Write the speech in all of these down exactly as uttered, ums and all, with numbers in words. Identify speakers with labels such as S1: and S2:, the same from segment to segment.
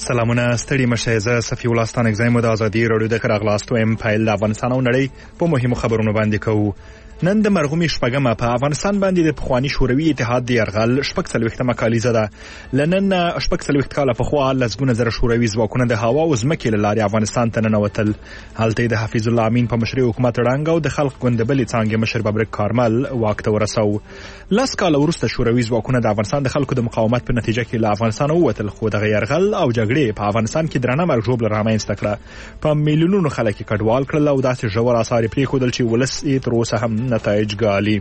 S1: سلامونه ستړي مشه زه صفي الله ستانک زایم د ازادي رادیو د خراغلاستو ام فایل د افغانستان او نړۍ په مهمو خبرونو باندې کوو. نن د مرغومي شپږمه په افغانستان باندې د پخوانی شوروي اتحاد د یرغل شپږ څلوېښتمه کالیزه ده. لنن شپږ څلوېښت کاله پخوا لسګونه زره شوروي ځواکونه د هوا او ځمکې له لارې افغانستان ته ننوتل. هلته د حفیظ الله امین په مشرۍ حکومت ړنګ او د خلق ګوند بلې څانګې مشر ببرک کارمل واک ته ورسو. لس کاله وروسته شوروي ځواکونه د افغانستان د خلکو د مقاومت په نتیجه کې له افغانستان ووتل، خو دغه یرغل او جګړې په افغانستان کې درنه مرګ ژوبله رامنځته کړه. په میلیونونو خلک یې کډوال کړل او داسې ژور آثار یې پرېښودل چې ولس یې تر اوسه هم نتایج ګالي.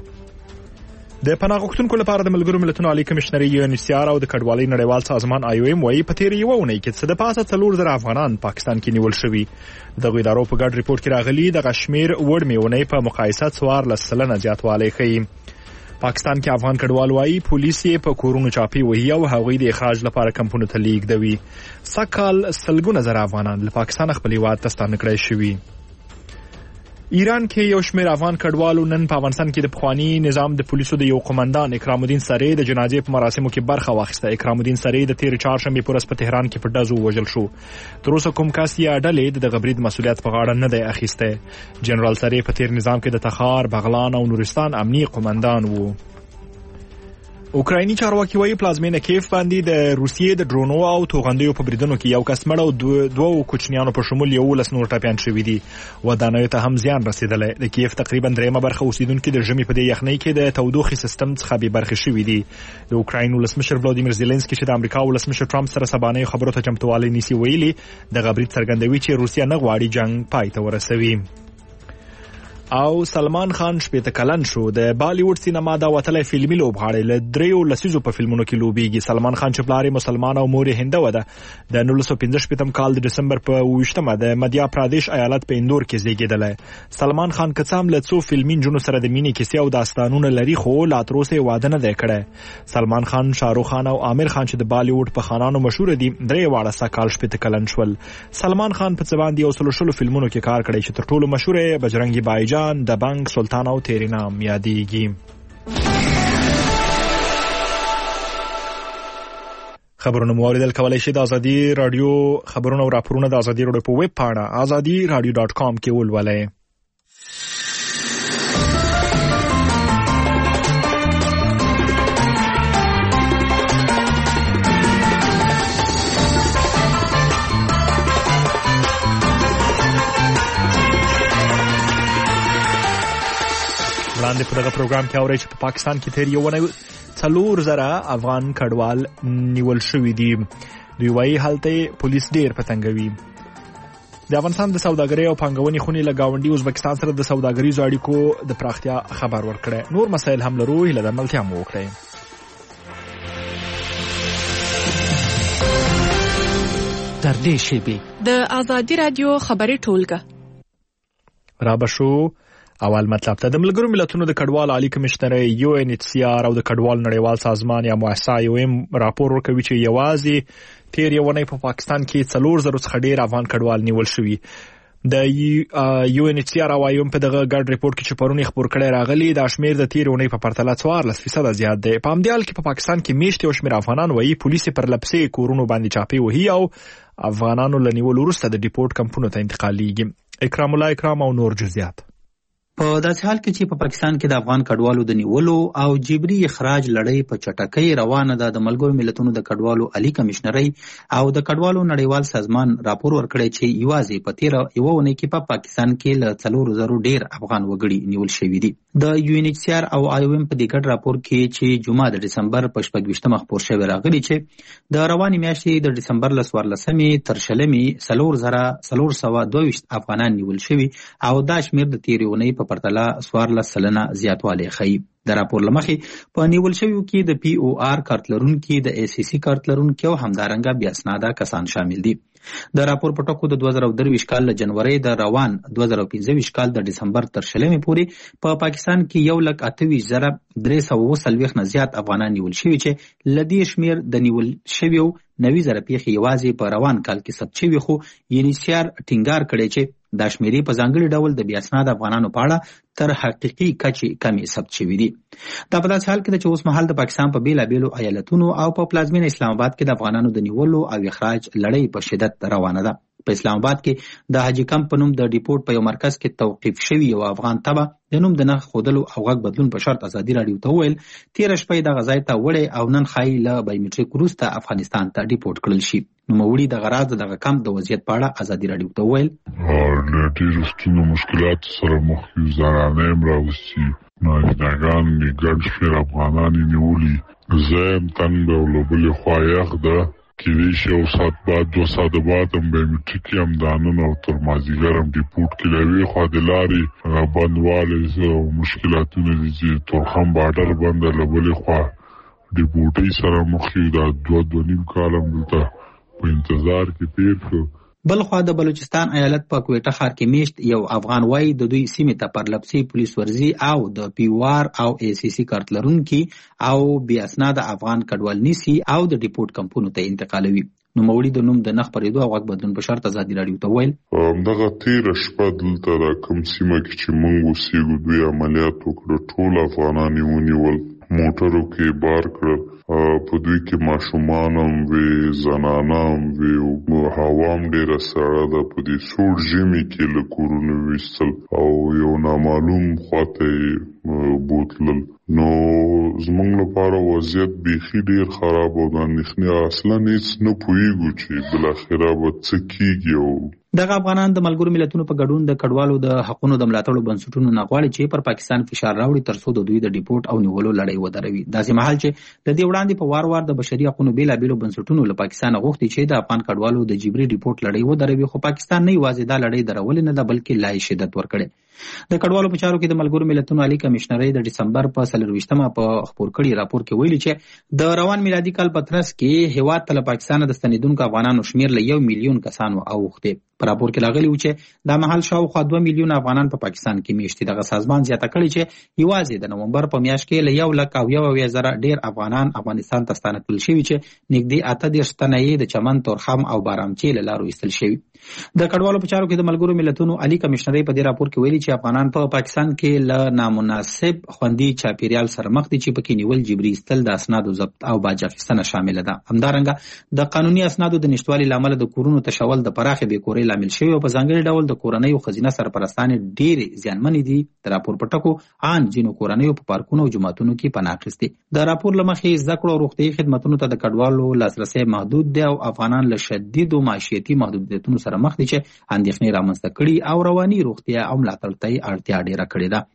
S1: د پناه غوښتونکو لپاره د ملګرو ملتونو عالی کمشنري یو ان ایچ سی آر او د کډوالۍ نړیوال سازمان آی او ایم وايي په تېره یوه اونۍ کې څه د پاسه څلور زره افغانان پاکستان کې نیول شوي. دغه ادارو په ګډ ریپورټ کې راغلي دغه شمېر وړمې اونۍ په مقایسه څوارلس سلنه زیاتوالی ښیي. پاکستان کې افغان کډوال وايي پولیس یې په کورونو چاپی وهي او هغوی د اخراج لپاره کمپونو ته لیږدوي. سږکال سلګونه زره افغانان له پاکستان خپل هېواد ته ستانه کړای شوي. ایران کې یو شمېر افغان کډوالو نن په افغانستان کې د پخوانی نظام د پولیسو د یو قومندان اکرام الدین سرې د جنازې په مراسمو کې برخه واخیسته. اکرام الدین سرې د تېرې چهارشنبې په ورځ په تهران کې په ډزو ووژل شو. تر اوسه کوم کس یا ډلې د دغه برید مسؤلیت په غاړه نه دی اخیستی. جنرال سرې په تېر نظام کې د تخار، بغلان او نورستان امني قومندان وو. اوکرایني چارواکي وايي پلازمینه کیف باندې د روسیې د ډرونو او توغندیو په بریدونو کې یو کس مړ او دوه کوچنیانو په شمول یولس نور ټپیان شوي دي. ودانیو ته هم زیان رسېدلی. د کیف تقریبا درېیمه برخه اوسیدونکي د ژمي په دې یخنۍ کې د تودوخې سیستم څخه بې برخې شوي دي. د اوکراین ولسمشر ولادیمیر زیلنسکي چې د امریکا ولسمشر ټرمپ سره سبانیو خبرو ته چمتووالی نیسي ویلي دغه برید څرګندوي چې روسیه نه غواړي جنګ پای ته ورسوي. او سلمان خان شپېته کلن شو. د بالیوډ سینما دا وتلی فلمي لوبغاړی له دریو لسیزو په فلمونو کې لوبیږي. سلمان خان چې پلار یې مسلمان او مور یې هنده وه ده. د نولس سوه پنځه شپېتم کال د ډسمبر په اوویشتمه د مدیا پرادیش ایالت په اندور کې زیږېدلی. سلمان خان که څه هم له څو فلمي نجونو سره د مینې کیسې او داستانونه لري، خو لا تر اوسه یې واده نه دی کړی. سلمان خان، شاهرخ خان او عامر خان چې د بالیوډ په خانانو مشهوره دي درې واړه سږکال شپېته کلن شول. سلمان خان په څه باندې یو سلو شلو فلمونو کې کار کړی چې تر ټولو مشهوره یې بجرنګي بایجان، دبنګ، سلطان او تیری نام یادېږي. خبرونه مو اوریدل کولای شئ د ازادي رادیو خبرونه او راپورونه د ازادي رادیو په ویب پاڼه ازادي رادیو ډاټ کام کې ولولئ. لاندې په دغه پروګرام کې اورئ چې په پاکستان کې تېر یو اونۍ څلور زره افغان کډوال نیول شوي دي. دوی وایي هلته پولیس ډېر پتنګوي. د افغانستان د سوداګرۍ او پانګونې خونې له ګاونډي ازبکستان سره د سوداګریزو اړیکو د پراختیا خبر ورکړی. نور مسایل هم لرو، هیله ده ملتیا مو وکړئ.
S2: تر دې شیبې
S3: د ازادي رادیو خبري ټولګه
S1: را بشو. اول مطلب ته د ملګرو ملتونو د کډوال عالی کمشنري یو ان ایچ سی آر او د کډوال نړیوال سازمان یا مؤسسه یو ایم راپور ورکوي چې یوازې تېر یوه اونۍ په پاکستان کې څلور زرو څخه ډېر افغان کډوال نیول شوي. د یو ان ایچ سی آر او آی او ایم په دغه ګډ ریپورټ کې چې پرون یې خپور کړی راغلی دا شمېر د تېرې اونۍ په پرتله څوارلس فیصده زیات دی. په همدې حال کې په پاکستان کې میشت یو شمېر افغانان وایي پولیس پر لپسې کورونو باندې چاپې وهي او افغانانو له نیولو وروسته د ډیپورټ کمپونو ته انتقالیږي. اکرام الله اکرام او نور جزئیات.
S2: په داسې حال کې چې په پاکستان کې د افغان کډوالو د نیولو او جبري اخراج لړۍ په چټکۍ روانه ده. د ملګرو ملتونو د کډوالو عالی کمشنري او د کډوالو نړیوال سازمان راپور ورکړی چې یوازې په تېره یوه اونۍ کې په پا پاکستان کې له څلورو زرو ډېر افغان وګړي نیول شوي دي. د یو ان ایچ سی آر او آی او ایم په دې ګډ راپور کې چې جمعه د ډسمبر په شپږویشتمه خپور شوی راغلی چې د روانې میاشتې د ډسمبر له څوارلسمې تر شلمې څلور زره څلور سوه دوه ویشت افغانان نیول شوي او دا شمېر د تېرې اونۍ په پرتله څوارلس سلنه زیاتوالی ښیي. د راپور له مخې په نیول شویو کې د پی او آر کارت لرونکي، د ای سی سی کارت لرونکي او همدارنګه بې اسناده کسان شامل دي. د راپور په ټکو د دوه زره درویشت کال له جنورۍ د روان دوه زره پنځه ویشت کال د ډسمبر تر شلمې پورې په پا پاکستان کې یو لک اته ویشت زره درې سوه اووه څلوېښت نه زیات افغانان نیول شوي چې له دې شمېر د نیول شویو نوي زره پیښې یوازې په روان کال کې ثبت شوي. خو یو ان ایچ سی آر ټینګار کړی چې دا شمیرې په ځانګړي ډول د بې اسناده افغانانو په اړه تر حقیقي کچې کمې ثبت شوي دي. دا په داسې حال کې ده چې اوس مهال د پاکستان په بېلابېلو ایالتونو او په پلازمینه اسلام آباد کې د افغانانو د نیولو او اخراج لړۍ په شدت روانه ده. په اسلام آباد کې د حاجي کمپ په نوم د ډیپورټ په یو مرکز کې توقیف شوي یو افغان تبه د نوم د نښ ښودلو او غږ بدلون په شرط ازادي راډیو ته وویل تېره شپه یې دغه ځای ته وړی او نن ښایي له بایومټریک وروسته افغانستان ته ډیپورټ کړل شي. نوموړي دغه راز دغه کمپ د وضعیت په اړه ازادي راډیو ته وویل
S4: له ډېرو ستونزو مشکلاتو سره مخ یو، زنانه یم راوستي، نارینهګان مې ګڼ شمېر افغانان یې نیولي، زه یم تنګ او له بلې خوا یخ ده، کېدای شي یو ساعت بعد دوه ساعته بعد هم بایومټریک یم دا نن او تر مازدیګر هم ډیپورټ کې له یوې خوا د لارې بندوالی او مشکلاتونه دي چې تورخم باډر بنده، له بلې خوا ډیپورټۍ سره مخ یو. دا دوه دوه نیم کال هم دلته په انتظار کې تېر کړ.
S2: بل خوا د بلوچستان ایالت په کویټه ښار کې میشت یو افغان وایي د دوی سیمې ته پرلپسې پولیس ورزي او د پیوار او ای سی سی کارت لرونکي او بې اسناده افغان کډوال نیسي او د ډیپورټ کمپونو ته انتقالوي. نوموړي د نوم د نښ پرېدو او غږ بدلون په شرط ازادي راډیو ته ویل
S4: همدغه تېره شپه دلته را کوم سیمه کې چې موږ اوسېږو دوی عملیات وکړه، ټول افغانان یې ونیول، موټرو کې بار کړل، په دوی کې ماشومان هم وې، زنانه هم وې، هوا هم ډېره سړه ده، په دې سوړ ژمي کې له کورونو ویستل او یو نامعلوم خواته یې بوتلل. نو زموږ لپاره وضعیت بیخي ډېر خراب او د اندېښنې اصلا هېڅ نه پوهېږو چې بالاخره به څه کېږي. او
S2: دغه افغانان د ملګرو ملتونو په ګډون د کډوالو د حقونو د ملاتړو بنسټونو نه غواړي چې پر پاکستان فشار راوړي ترڅو د دوی د ډیپورټ او نیولو لړۍ ودروي. داسې مهال چې د دې وړاندې په وار وار د بشري حقونو بېلابېلو بنسټونو له پاکستان غوښتي چې د افغان کډوالو د جبري ډیپورټ لړۍ ودروي، خو پاکستان نه یوازې دا لړۍ درولې نه ده بلکې لا یې شدت ورکړی. د کډوالو په چارو کې د ملګرو ملتونو عالی کمشنرۍ د ډسمبر په څلرویشتمه په خپور کړي راپور کې ویلي چې د روان میلادي کال په ترڅ کې هېواد ته له پاکستانه د ستنېدونکو افغانانو شمېر له یو میلیون کسانو اوښتی. په راپور کې راغلي و چې دا مهال شاوخوا دوه میلیونه افغانان په پاکستان کې میشتي. دغه سازمان زیاته کړې چې یوازې د نومبر په میاشت کې له یو لک او یو اویا زره ډېر افغانان افغانستان ته ستانه کړل شوي چې نږدې اته دېرش تنه یې د چمن، تورخم او بارامچې له لارو ایستل شوي. د کډوالو په چارو کې د ملګرو ملتونو عالی کمشنرۍ په دې راپور کې ویلي چې افغانان په پاکستان کې له نامناسب خوندي چاپیریال سره مخ دي چې پکې نیول، جبري ایستل، د اسنادو ضبط او باج اخیستنه شامله ده. همدارنګه د قانوني اسنادو د نشتوالي له امله د کورونو تشول د پراخې بېکورۍ لامل شوی او په ځانګړي ډول د کورنیو ښځینه سرپرستانې ډېرې زیانمنې دي. د راپور په ټکو ان ځینو کورنیو په پارکونو او جوماتونو کې پناه اخیستې. د راپور له مخې زده کړو او روغتیایي خدمتونو ته د کډوالو لاسرسی محدود دی او افغانان له شدیدو معاشیتي محدودیتونو سره مخ دي چې اندېښنې رامنځته کړي او رواني روغتیا او ملاتړ ته یې اړتیا ډېره کړې ده.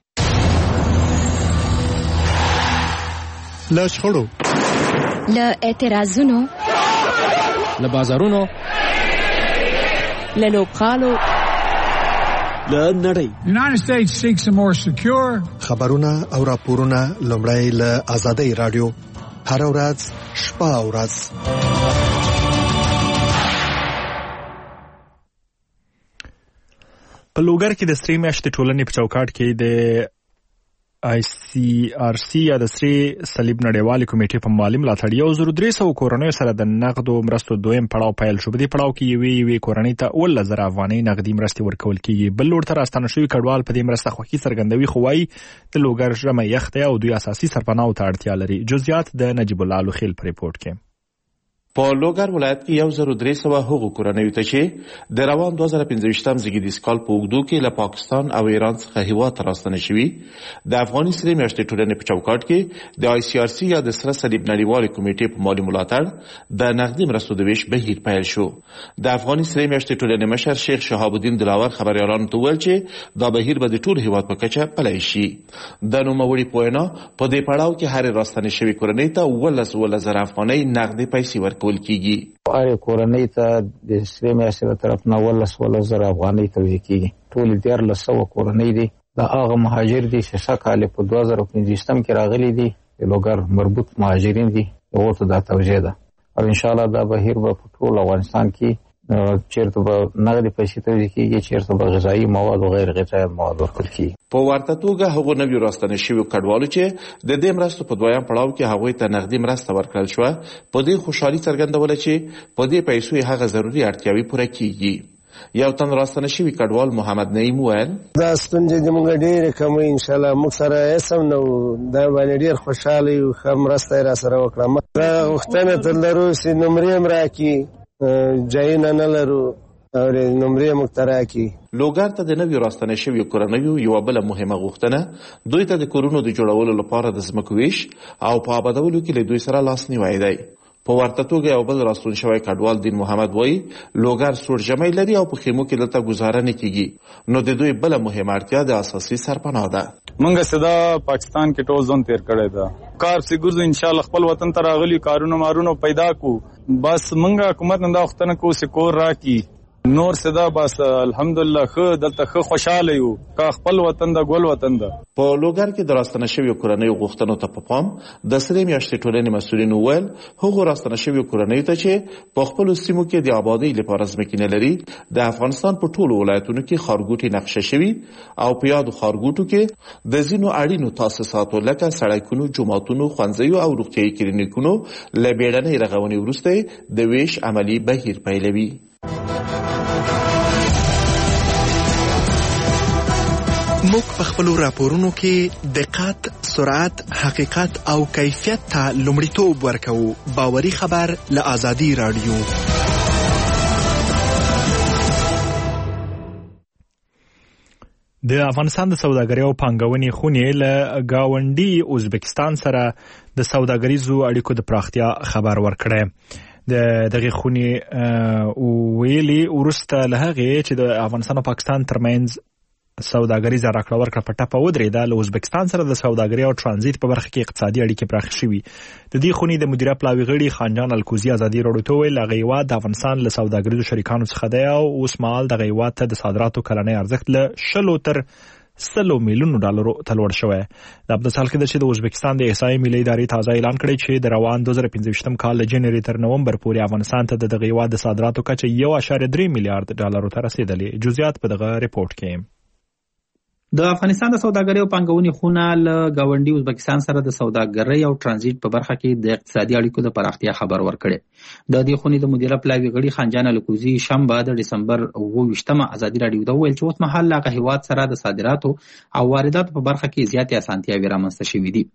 S1: له شخړو،
S3: له اعتراضونو،
S5: له بازارونو،
S3: له لوبغالو،
S5: له نړۍ.
S6: United States seeks a more secure.
S7: خبرونه او راپورونه لومړی له آزادۍ راډیو هر ورځ شپه او ورځ.
S1: په لوګر کې د سرې میاشتې ټولنې په چوکاټ کې د آی سی آر سی یا د سرې صلیب نړیوالې کمیټې په مالي ملاتړ یو زر درې سوه کورنیو سره د نغدو مرستو دویم پړاو پیل شو. په دې پړاو کې یوې یوې کورنۍ ته اوولس زره افغانۍ نغدي مرستې ورکول کېږي. بل لور ته راستانه شوي کډوال په دې مرسته خوښي څرګندوي، خو وایي د لوګر ژمی یخ دی او دوی اساسي سرپناهو ته اړتیا لري. جزئیات د نجیب الله لوخیل په ریپورټ کې.
S8: په لوګر ولایت کې یو زر درې سوه هغو کورنیو ته چې د روان دوه زره پنځه ویشتم زیږدیز کال په اوږدو کې له پاکستان او ایران څخه هېواد ته راستنه شوي د افغاني سرې میاشتې ټولنې په چوکاټ کې د آی سی آر سی یا د سره صلیب نړیوالې کمیټې په مالي ملاتړ د نغدي مرستو د ویش بهیر پیل شو. د افغاني سرې میاشتې ټولنې مشر شیخ شهاب الدین دلاور خبریالانو ته وویل چې دا بهیر به د ټول هېواد په کچه پلی شي. د نوموړي په وینا په دې پړاو کې هرې راستنې شوې کورنۍ ته اوولس اوولس زره افغانۍ نغدي پیسې ورکول کېږي.
S9: هرې کورنۍ ته د سرې میاشتې له طرف نه اوولس اوولس زره افغانۍ توزیع کېږي. ټولې دیارلس سوه کورنۍ دي. دا هغه مهاجر دي چې سږ کال په دوه زره پنځه ویشتم کې راغلي دي. د لوګر مربوط مهاجرین دي. هغو ته دا توجیه ده او انشاءالله دا بهیر به په ټول افغانستان کې چیرته به نغدي پیسې توزیع کېږي، چیرته به غذایي مواد او غیر غذایي مواد ورکول کېږي.
S8: په ورته توګه هغو نویو راستنه شویو کډوالو چې د دې مرستو په دویم پړاو کې هغوی ته نغدي مرسته ورکړل شوه په دې خوشحالي څرګندوله چې په دې پیسو یې هغه ضروري اړتیاوې پوره کېږي. یو تن راستنه شوي کډوال محمد نعیم وویل
S10: دا ستونزې زموږ ډېرې کمې انشاءالله موږ سره اسم نه و دا باندې ډېر خوشحاله یو ښه مرسته یې راسره وکړه. دا غوښتنه تر لرو چې نمرې هم راکړي ځایونه نه لرو او نمرې موږ ته راکړي.
S8: لوګر ته د نویو راستنه شویو کورنیو یوه بله مهمه غوښتنه دوی ته د کورونو د جوړولو لپاره د ځمکو ویش او په آبادولو کې له دوی سره لاسنیوی دی. په ورته توګه یو بل راستون شوی کډوال دین محمد وایي لوګر سوړ ژمی لري او په خیمو کې دلته ګزاره نه کیږي نو د دوی بله مهمه اړتیا د اساسي سرپناه ده.
S11: منګه سدا پاکستان کې ټول ځون تیر کړی دا کار سي ګرځو ان شاء الله خپل وطن ته راغلي کارونه مارونو پیدا کو بس منګه حکومت نه دا وختنه کو سکور راکی نور صدا بس الحمدلله خو دلته خو خوشاله یو کا خپل وطن د ګل وطن ده.
S8: په لوګر کې د راستنه شویو کورنیو غوښتنو ته په پام د سرې میاشتې ټولنې مسؤلین وویل هغو راستنه شویو کورنیو ته چې په خپلو سیمو کې د آبادۍ لپاره ځمکې نه لري د افغانستان په ټولو ولایتونو کې ښارګوټي نقشه شوي او په یادو ښارګوټو کې د ځینو اړینو تاسیساتو لکه سړکونو جوماتونو ښوونځیو او روغتیایي کلینیکونو له بیړنۍ رغونې وروسته د ویش عملي بهیر پیلوي.
S7: موږ په خپلو راپورونو کې دقت، سرعت، حقیقت او کیفیت ته لومړیتوب ورکوو. باوري خبر له آزادي راډیو.
S1: د افغانستان د سوداګرۍ او پانګونې خونې له گاونډي ازبکستان سره د سوداګریزو اړیکو د پراختیا خبر ورکړی. د دغه خونې ویلي وروسته له هغې چې د افغانستان او پاکستان ترمنځ سوداګریزه راکړه ورکړه په ټپه ودرېده له ازبکستان سره د سوداګرۍ او ترانزیت په برخه کې اقتصادي اړیکې پراخې شوي. د دې خونې د مدیره پلاوي غړي خانجان الکوزي ازادي راډیو ته ویل هغه هیواد د افغانستان له سوداګریزو شریکانو څخه دی او اوس مهال دغه هیواد ته د صادراتو کلنی ارزښت له شلو تر سلو میلیونو ډالرو ته لوړ شوی. د ابدسال کې د چې د ازبکستان د احصایې ملي ادارې تازه اعلان کړی چې د روان دوه زره پنځه ویشتم کال له جنوري تر نومبر پورې افغانستان ته د دغه هیواد د صادراتو کچه یو اعشاریه درې میلیارډ ډالرو ته رسیدلې. جزئیات په دغه ریپورت کې.
S2: د افغانستان د سوداګرۍ او پانګونې خونه له ګاونډي ازبکستان سره د سوداګرۍ او ترانزیت په برخه کې د اقتصادي اړیکو د پراختیا خبر ورکړی. د دې خونې د مدیره پلاوي غړي خانجان الکوزي شنبه د ډسمبر اوه ویشتمه ازادي راډیو ته ویل چې اوس مهال له هیواد سره د صادراتو او وارداتو په برخه کې زیاتې اسانتیاوې رامنځته شوې دي.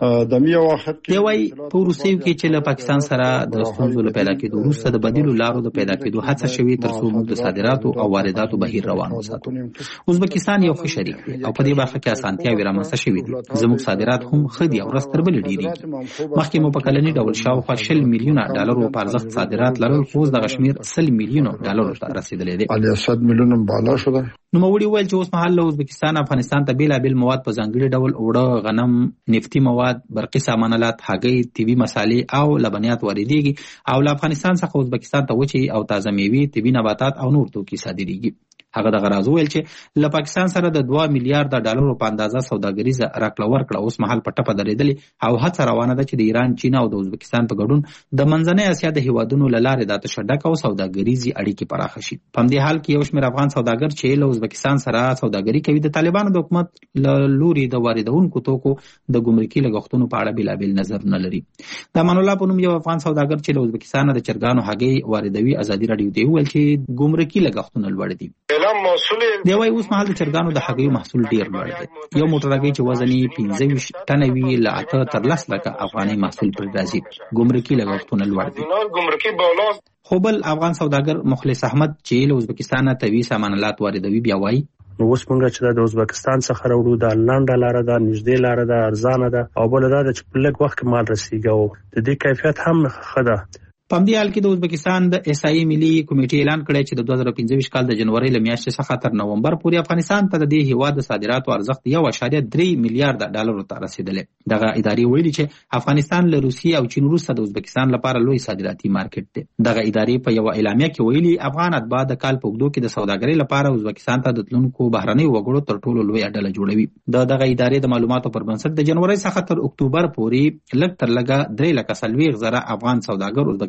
S2: دی وايي په وروستیو کې چې له پاکستان سره د ستونزو له پیدا کېدو وروسته د بدیلو لارو د پیدا کېدو هڅه شوې تر څو موږ د صادراتو او وارداتو بهیر روان وساتو. ازبکستان یو ښه شریک دی او په دې برخه کې اسانتیاوې رامنځته شوې دي. زموږ صادرات هم ښه دي او ورځ تر بلې ډېرېږي. مخکې مو په کلني ډول شاوخوا شل میلیونه ډالرو په ارزښت صادرات لرل خو اوس دغه شمېر سل میلیونو ډالرو ته رسېدلی دی.
S12: صد میلیونه بالا شده.
S2: نوموړي وویل چې اوس مهال له ازبکستان افغانستان ته بېلابېل مواد په ځانګړي ډول اوړه، غنم، نفتي مواد، برقي سامانالات، هګۍ، طبي مسالې او لبنیات واردېږي او له افغانستان څخه ازبکستان ته وچې او تازه میوې، طبي نباتات او نور توکي صادرېږي. هغه دغه راز وویل چې له پاکستان سره د دوه میلیارډ ډالرو په اندازه سوداګریزه راکړه ورکړه اوس مهال په ټپه درېدلې او هڅه روانه ده چې د ایران، چین او د ازبکستان په ګډون د منځنۍ اسیا د هیوادونو له لارې دا تشدک او سوداګریزي اړیکې پراخه شي. په همدې حال کې یو شمېر افغان سوداګر چې له ازبکستان سره سوداګري کوي د طالبانو د حکومت له لوري د واردونکو توکو د ګمرکي لګښتونو په اړه بېلابېل نظرونه لري. د امان الله په نوم یو افغان سوداګر چې له ازبکستان د چرګانو هګۍ واردوي ازادي راډیو ته وویل چې ګمرکي لګښتونه لوړ دي. دی وايي اوس مهال د چرګانو د هګیو محصول ډیر لوړ دی. یو موټر هګۍ چې وزن یې پنځه ویشت ټنه وي له اته تر لس لکه افغانۍ محصول پرې راځي. ګمرکي لګښتونه لوړ دي. خو بل افغان سوداګر مخلص احمد چې له ازبکستان طبي سامانالات واردوي بیا وايي
S13: نو اوس موږ چې د ازبکستان څخه راوړو د لنډه لاره ده، نږدې لاره ده، ارزانه ده او بله دا ده چې په لږ وخت کې مال رسیږي او د دې کیفیت هم ښه ده.
S2: په همدې حال کې د ازبکستان د احصایې ملي کمیټې اعلان کړی چې د دوه زره پنځه ویشت کال د جنورۍ له میاشتې څخه تر نومبر پورې افغانستان ته د دې هیواد د صادراتو ارزښت یو اعشاریه درې میلیارډ ډالرو ته رسېدلی. دغه ادارې ویلي چې افغانستان له روسیې او چین وروسته د ازبکستان لپاره لوی صادراتي مارکیټ دی. دغه ادارې په یوه اعلامیه کې ویلي افغان اتباع د کال په اوږدو کې د سوداګرۍ لپاره ازبکستان ته د تلونکو بهرنیو وګړو تر ټولو لویه ډله جوړوي. د دغه ادارې د معلوماتو پر بنسټ د جنورۍ څخه تر اکتوبر پورې لږ تر لږه درې لکه څلوېښت زره افغان سوداګر ازبکستان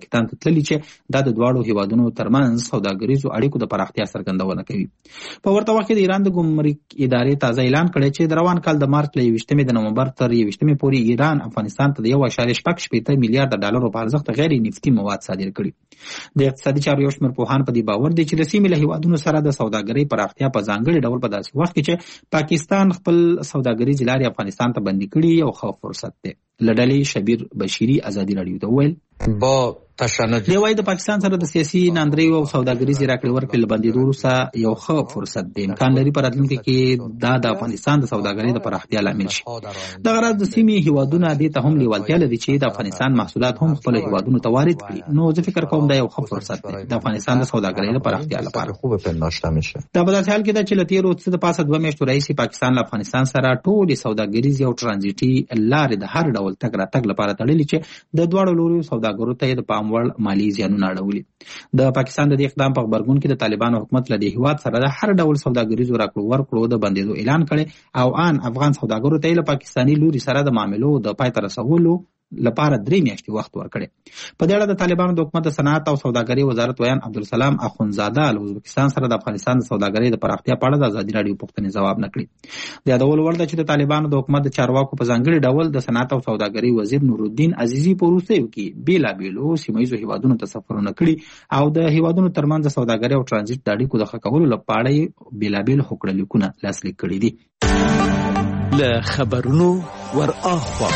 S2: پاکستان ته تللي چې دا د دواړو هیوادونو ترمنځ سوداګریزو اړیکو د پراختیا څرګندونه کوي. په ورته وخت کې د ایران د ګمرک ادارې تازه اعلان کړی چې د روان کال د مارچ له یویشتمې د نومبر تر یویشتمې پورې ایران افغانستان ته د یو اعشاریه شپږ شپېته میلیارډ ډالرو په ارزښت غیر نفتي مواد صادر کړي. د اقتصادي چارو یو شمېر پوهان په دې باور دي چې د سیمې له هیوادونو سره د سوداګرۍ پراختیا په ځانګړي ډول په داسې وخت کې چې پاکستان خپل سوداګریزې لارې افغانستان ته بندي کړي یو ښه فرصت دی. له ډلې شبیر بشیري ازادي راډیو ته وویل
S14: با تشنج
S2: دی وايي د پاکستان سره د سیاسي ناندریو او سوداګریزې راکړې ورکړې له بندېدو وروسته یو ښه فرصت دی. امکان لري په راتلونکي کې دا د افغانستان د سوداګرۍ د پراختیا لامل شي. دغه راز د سیمې هیوادونه دې ته هم لیوالتیا لري چې د افغانستان محصولات هم خپل هیوادونو ته وارد کړي. نو زه فکر کوم دا یو ښه فرصت دی د افغانستان د سوداګرۍ د پراختیا لپاره.
S14: خوب پنداشته میشه.
S2: دا په داسې حال کې ده چې له تېرو څه د پاسه دوه میاشتو راهیسې پاکستان له افغانستان سره ټولې سوداګریزې او ټرانزیټي لارې د هر ډول تګ راتګ لپاره تړلې چې د دواړو لورو سوداګرو ته د پام وړ مالي زیانونه اړولي. د پاکستان د دې اقدام په غبرګون کې د طالبانو حکومت له دې هیواد سره د هر ډول سوداګریزو راکړو ورکړو د بندېدو اعلان کړي او ان افغان سوداګرو ته له پاکستاني لوري سره د معاملو د پای ته رسولو لپاره درې میاشتې وخت ورکړي. په دې اړه د طالبانو د حکومت د صنعت او سوداګرۍ وزارت ویان عبدالسلام اخونزاده له ازبکستان سره د افغانستان د سوداګرۍ د پراختیا په اړه د ازادي راډیو پوښتنې ځواب نه کړي. د یادولو وړ ده چې د طالبانو د حکومت د چارواکو په ځانګړي ډول د صنعت او سوداګرۍ وزیر نورالدین عزیزي په وروستیو کې بېلابېلو سیمه ییزو هیوادونو ته سفرونه کړي او د هیوادونو ترمنځ د سوداګرۍ او ټرانزیټ د اړیکو د ښه کولو لپاره یې بېلابېل هوکړه لیکونه لاسلیک کړي دي.
S5: له خبرونو ور اخوا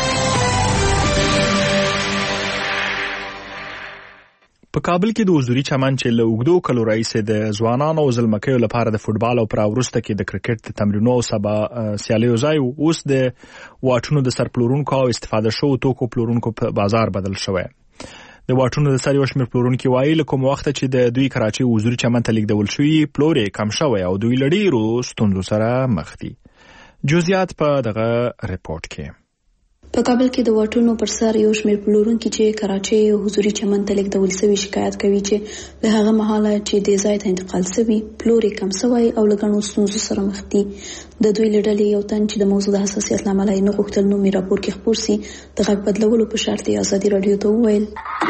S1: په کابل کې د حضوري چمن چې له اوږدو کلو راهیسې د ځوانانو او زلمکیو لپاره د فوټبال او پراورسته کې د کرکټ د تمرینونو او سبا سیالیو ځای اوس د واټونو د سرپلورونکو او استفاده شوو توکو پلورونکو په بازار بدل شوی. د واټونو د سر یو شمېر پلورونکي وایي له کوم وخته چې د دوی کراچۍ حضوري چمن ته لیږدول شوي پلور یې کم شوی او دوی له ډېرو ستونزو سره مخ دي. جزئیات په دغه ریپورت کې.
S15: په کابل کې د واټونو پر سر یو شمېر پلورونکي چې کراچۍ او حضوري چمن ته لیږدول شوي شکایت کوي چې له هغه مهاله چې دې ځای ته انتقال شوي پلور یې کم شوی او له ګڼو ستونزو سره مخ دي. د دوی له ډلې یو تن چې د موضوع د حساسیت له امله یې نه غوښتل نوم یې راپور کې خپور سي د غږ بدلولو په شرط یې ازادي راډیو ته وویل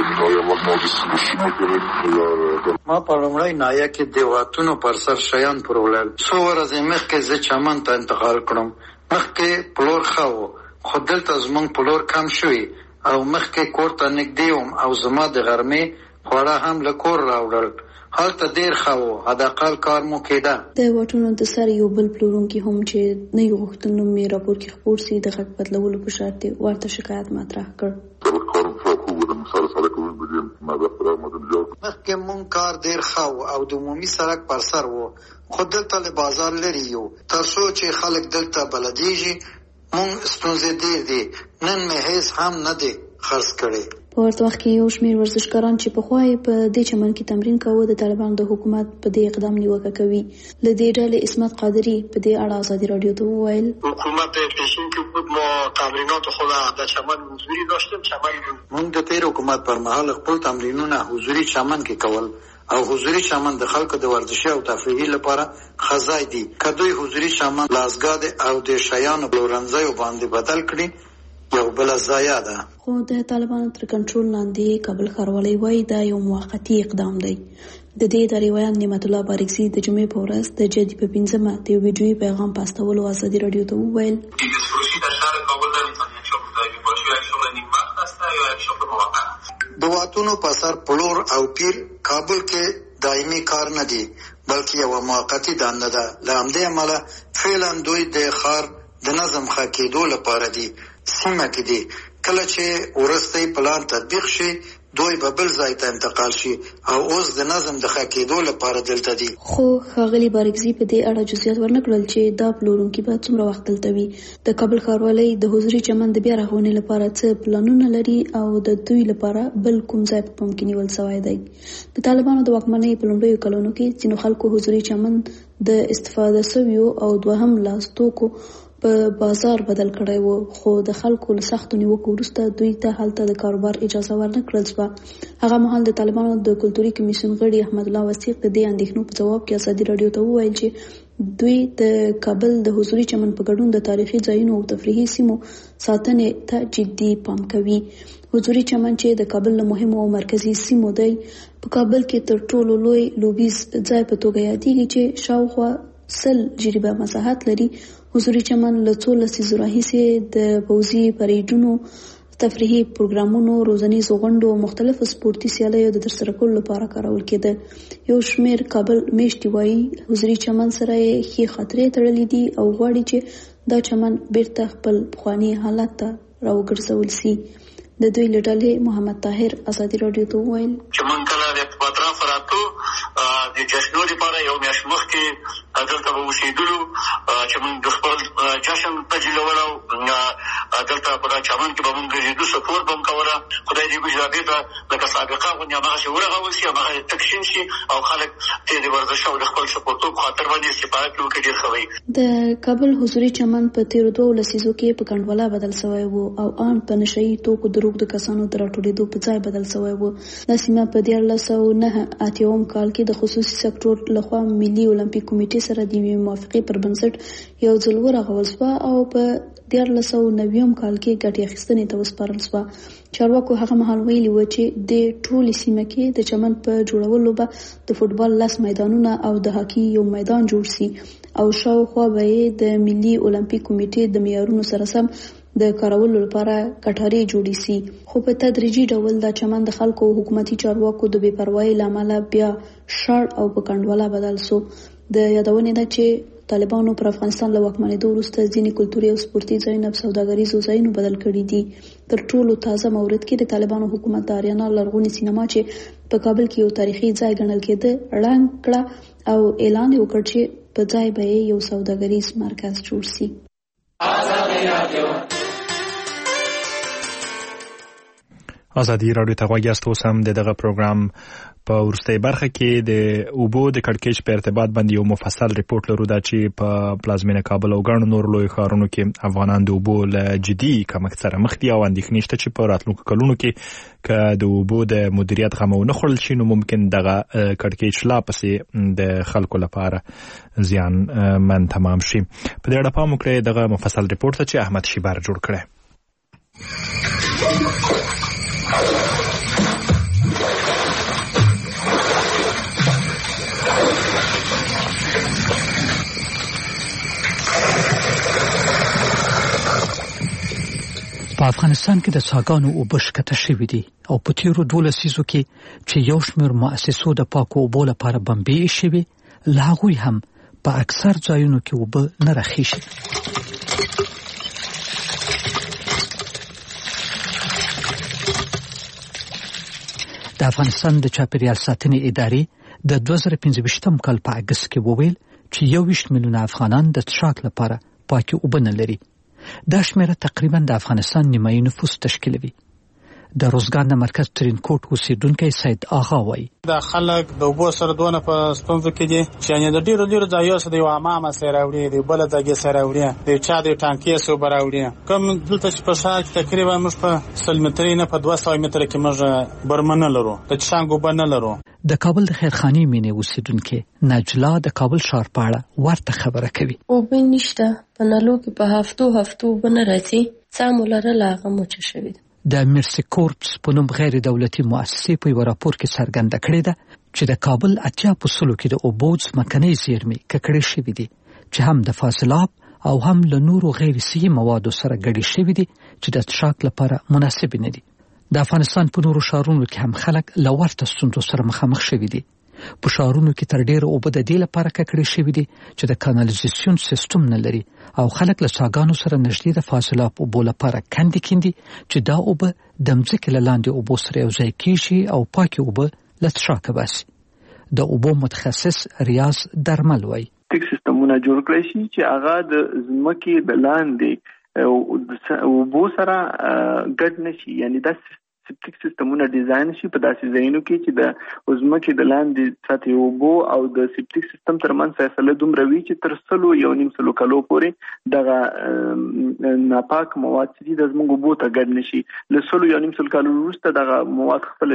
S16: ما په لومړۍ ناحیه کې د واټونو پر سر شیان پلورل. څو ورځې مخکې زه چمن ته انتقال کړم. مخکې پلور ښه و خو دلته زموږ پلور کم شوی او مخکې کور ته نږدې وم او زما د غرمې خواړه هم له کور راوړل. هلته ډېر ښه و حداقل کار مو کېده.
S15: د واټونو د سر یو بل پلورونکي هم چې نه یې غوښتل نوم یې راپور کې خپور سي د غږ بدلولو په شرط یې ورته شکایت مطرح کړ.
S16: مخکې مونږ کار ډېر ښه و او د عمومي سړک پر سر و خو دلته له بازار لرې یو تر څو چې خلک دلته بلدېږي مونږ ستونزې ډېر دي. نن مې هیڅ هم نه دی خرڅ کړی.
S15: په ورته وخت کې یو شمېر ورزشکاران چې پخوا یې په دې چمن کې تمرین کاوه د طالبانو د حکومت په دې اقدام نیوکه کوي. له دې ډلې عصمت قادري په دې اړه ازادي راډیو ته وویل
S17: حکومت پیشین کې بود ما تمرینات خود در چمن حضوری داشتیم. چمن
S16: مونږ د تیر حکومت پر مهال خپل تمرینونه حضوری چمن کې کول او حضوری چمن د خلکو د ورزشي او تفریحي لپاره خزای دي. که دوی حضوری چمن لازګاد او د شیانو پلورنځیو باندې بدل کړي یو بل ضایع ده.
S15: خو د طالبانو تر کنټرول لاندې کابل ښاروالۍ وایي دا یو موقتي اقدام دی. د دې ادارې ویان نعمت الله بارکزي د جمعې په ورځ د جدي په پنځمه د یو ویډیویي پیغام په استولو ازادي راډیو ته وویل
S16: د واټونو په سر پلور او پیر کابل کې دایمي کار نه دی بلکې یو موقتي دنده ده. له همدې امله فعلا دوی د ښار د نظم ښه کېدو لپاره دي سیمه کې دي. کله چې وروستی پلان تطبیق شي دوی به بل ځای ته انتقال شي او اوس د نظم د ښه کېدو لپاره دلته دي.
S15: خو ښاغلي بارکزي په دې اړه جزئیات ورنه کړل چې دا پلورونکي به څومره وخت دلته وي. د کابل ښاروالۍ د حضوري چمن د بیا رغونې لپاره څه پلانونه لري او د دوی لپاره بل کوم ځای په پام کې نیول شوی دی. د طالبانو د واکمنۍ په لومړیو کلونو کې ځینو خلکو حضوري چمن د استفاده شویو او دوهم لاس توکو په بازار بدل کړی وو خو د خلکو له سختو نیوکو وروسته دوی ته هلته د کاروبار اجازه ورنه کړل شوه. هغه مهال د طالبانو د کلتوري کمیسیون غړي احمد الله وثیق د دې اندېښنو په ځواب کې ازادي راډیو ته وویل چې دوی د کابل د حضوري چمن په ګډون د تاریخي ځایونو او تفریحي سیمو ساتنې ته جدي پام کوي. حضوري چمن چې د کابل له مهمو او مرکزي سیمو دی په کابل کې تر ټولو لوی لوبیز ځای په توګه یادېږي چې شاوخوا سل جریبه مساحت لري. حضوري چمن له څو لسیزو راهیسې د پوځي پریډونو، تفریحي پروګرامونو، روزنیز غونډو او مختلفو سپورتي سیالیو د ترسره کولو لپاره کارول کېده. یو شمېر کابل میشتي وایي حضوري چمن سره یې ښې خاطرې تړلې دي او غواړي چې دا چمن بیرته خپل پخواني حالت ته راوګرځول سي. د دوی له ډلې محمد طاهر ازادي راډیو ته وویل
S17: چې موږ کله د پاتراف راتلو د جشنو لپاره یو میاشت مخکې دلته به اوسېدلو چې موږ د خپل جشن تجلیلول او دلته په دا چمن کې به موږ ګرځېدو، سپورت به هم کوله. خدای دې وکړي دا بېرته لکه سابقه غوندې هماغسې ورغول شي، هماغسې تکشین شي او خلک ترې د ورزش او د خپل سپورتو په خاطر باندې استفاده کړي وکړي. ډېر ښه وایي.
S15: د کابل حضوري چمن په تېرو دوو لسیزو کې په کنډواله بدل شوی و او ان په نشهیي توکو د روږدو کسانو د راټولېدو په ځای بدل شوی و. دا سیمه په دیارلس سوه نهه اتیاوم کال کې د خصوصي سکتور لخوا ملي اولمپیک کمیټې سره د یوې موافقې پر بنسټ یو ځل ورغول شوه او په دیارلس سوه نوېم کال کې ګټې اخیستنې ته وسپارل شوه. چارواکو هغه مهال ویلي و چې د ټولې سیمه کې د چمن په جوړولو به د فوټبال لس میدانونه او د هاکي یو میدان جوړ سي او شاوخوا به یې د ملي اولمپیک کمیټې د معیارونو سره سم د کارولو لپاره کټارې جوړې سي. خو په تدریجي ډول دا چمن د خلکو او حکومتي چارواکو د بې پروایۍ له امله بیا شړ او په کنډواله بدل سو. د یادونې ده چې طالبانو پر افغانستان له واکمنېدو وروسته ځینې کلتوري او سپورتي ځایونه په سوداګریزو ځایونو بدل کړي دي. تر ټولو تازه مورد کې د طالبانو حکومت د آریانا لرغونې سینما چې په کابل کې یو تاریخي ځای ګڼل کېده ړنګ کړه او اعلان یې وکړ چې په ځای به یې یو سوداګریز مرکز جوړ سي.
S1: ازادي راډیو ته غوږ یاست. اوس هم د دغه پروګرام په وروستۍ برخه کې د اوبو د کړکېچ په ارتباط باندې یو مفصل ریپورت لرو، دا چې په پلازمینه کابل او ګڼو نورو لویو ښارونو کې افغانان د اوبو له جدي کمښت سره مخ دي او اندېښنې شته چې په راتلونکو کلونو کې که د اوبو د مدیریت غمه ونه خوړل شي نو ممکن دغه کړکېچ لا پسې د خلکو لپاره زیانمن تمام شي. په دې اړه پام وکړئ دغه مفصل ریپورت چې احمد شیبر جوړ کړی.
S5: په افغانستان کې د څاګانو اوبه ښکته شوي دي او په تېرو دوو لسیزو کې چې یو شمېر مؤسسو د پاکو اوبو لپاره بمبې ایښې وې، له هغوی هم په اکثر ځایونو کې اوبه نه رخیږي. د افغانستان د چاپیریال ساتنې ادارې د دوه زره پنځه ویشتم کال په اګست کې وویل چې یو ویشت میلیونه افغانان د څښاک لپاره پاکې اوبه نه لري. دا شمیره تقریبا د افغانستان نیمایي نفوس تشکیلوي. د روزګان د مرکز ترینکوټ اوسیدونکی سید آغا وایي
S18: دا خلک د اوبو سره دونه په ستونزو کې دي چې یعنې د ډېرو ډېرو ځایو څخه د یو حمامه سره راوړي، د بله ځایګې سره راوړي، د چا د ټانکۍ څه اوبه راوړي. کوم دلته چې په ښار کې تقریبا موږ په سل مترۍ نه په دوه سوه متره کې موږ برمه نه لرو، د څښاک اوبه نه لرو. د کابل د خیرخانې مینې اوسیدونکې نجلا د کابل ښار په اړه ورته خبره کوي.
S19: اوبه نشته، په نلو کې په هفتو هفتو اوبه نه راځي، څه مو لرله هغه مچه شوې ده.
S5: د مرسی کورپس په نوم غیر دولتي مؤسسې په یو راپور کې څرګنده کړې ده چې د کابل اتیا په سلو کې د اوبو ځمکنۍ زیرمې ککړې شوې دي چې هم د فاضلاب او هم له نورو غیر صحي موادو سره ګډې شوې دي چې د څښاک لپاره مناسب نه دي. د افغانستان په نورو ښارونو کې هم خلک له ورته ستونزو سره مخامخ شوي دي. په ښارونو کې تر ډېره اوبه د دې لپاره ککړې شوې دي چې د کانالیزاسیون سیستم نه لري او خلک له څاګانو سره نږدې د فاضلاب اوبو لپاره کندې کیندي چې دا اوبه د مځکې له لاندې اوبو سره یو ځای کیږي او پاکې اوبه له څښاکه باسي. د اوبو متخصص ریاض درمل وایي
S20: ټیک سیستمونه جوړ کړی شي چې هغه د ځمکې د لاندې اوبو سره ګډ نشي، یعنی دا سپټیک سیستمونه ډیزاین شي په داسې ځایونو کې چې د ځمکې د لاندې سطحي اوبو او د سپټیک سیستم ترمنځ فاصله دومره وي چې تر سلو یو نیم سلو کلو پورې دغه ناپاک مواد چې د زموږ اوبو ته ګډ نشي. له سلو یو نیم سلو کلو وروسته دغه مواد خپل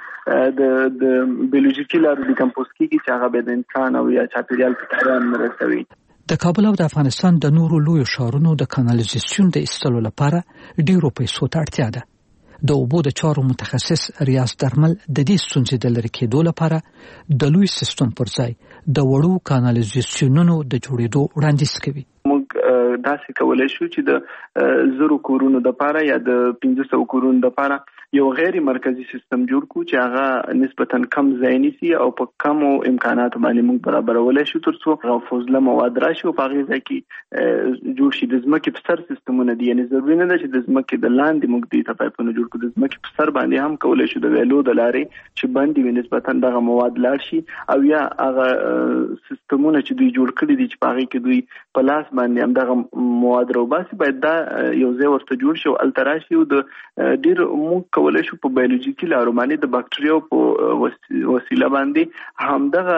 S20: د د بیولوژیکي لارو ډیکمپوز کیږي چې هغه به د انسان او یا چاپیریال په تاوان رسوي.
S5: د کابل او د افغانستان د نورو لویو ښارونو د کانالیزاسیون د ایستلو لپاره ډیرو پیسو ته اړتیا ده. د اوبو د چارو متخصص ریاض درمل د دې ستونزې د لرې کېدو لپاره د لوی سیستم پر ځای د وړو کانالیزاسیونونو د جوړېدو وړاندیز کوي.
S20: موږ داسې کولای شو چې د زرو کورونو د لپاره یا د پنځه سوه کورونو د لپاره یو غیر مرکزی سیستم جوړ کو چې هغه نسبتاً کم ځای نیسي او په کمو امکاناتو باندې موږ برابرولای شو ترڅو فضله مواد راشي او په هغې ځای کې جوړ شي. د ځمکې په سر سیستمونه دي، یعنې ضروري نه ده چې د ځمکې د لاندې موږ دې ته پایپونه جوړ کړو، د ځمکې په سر باندې هم کولی شو د ویلو د لارې چې بندې وي نسبتاً دغه مواد لاړ شي، او یا هغه سیستمونه چې دوی جوړ کړي دي چې په هغې کې دوی په لاس باندې هم دغه مواد راوباسي باید دا یو ځای ورته جوړ شي او هلته راشي. او د ډېر موږ کولی شو په بایولوژیکي لارو باندې د باکټریاو په وسیله باندې همدغه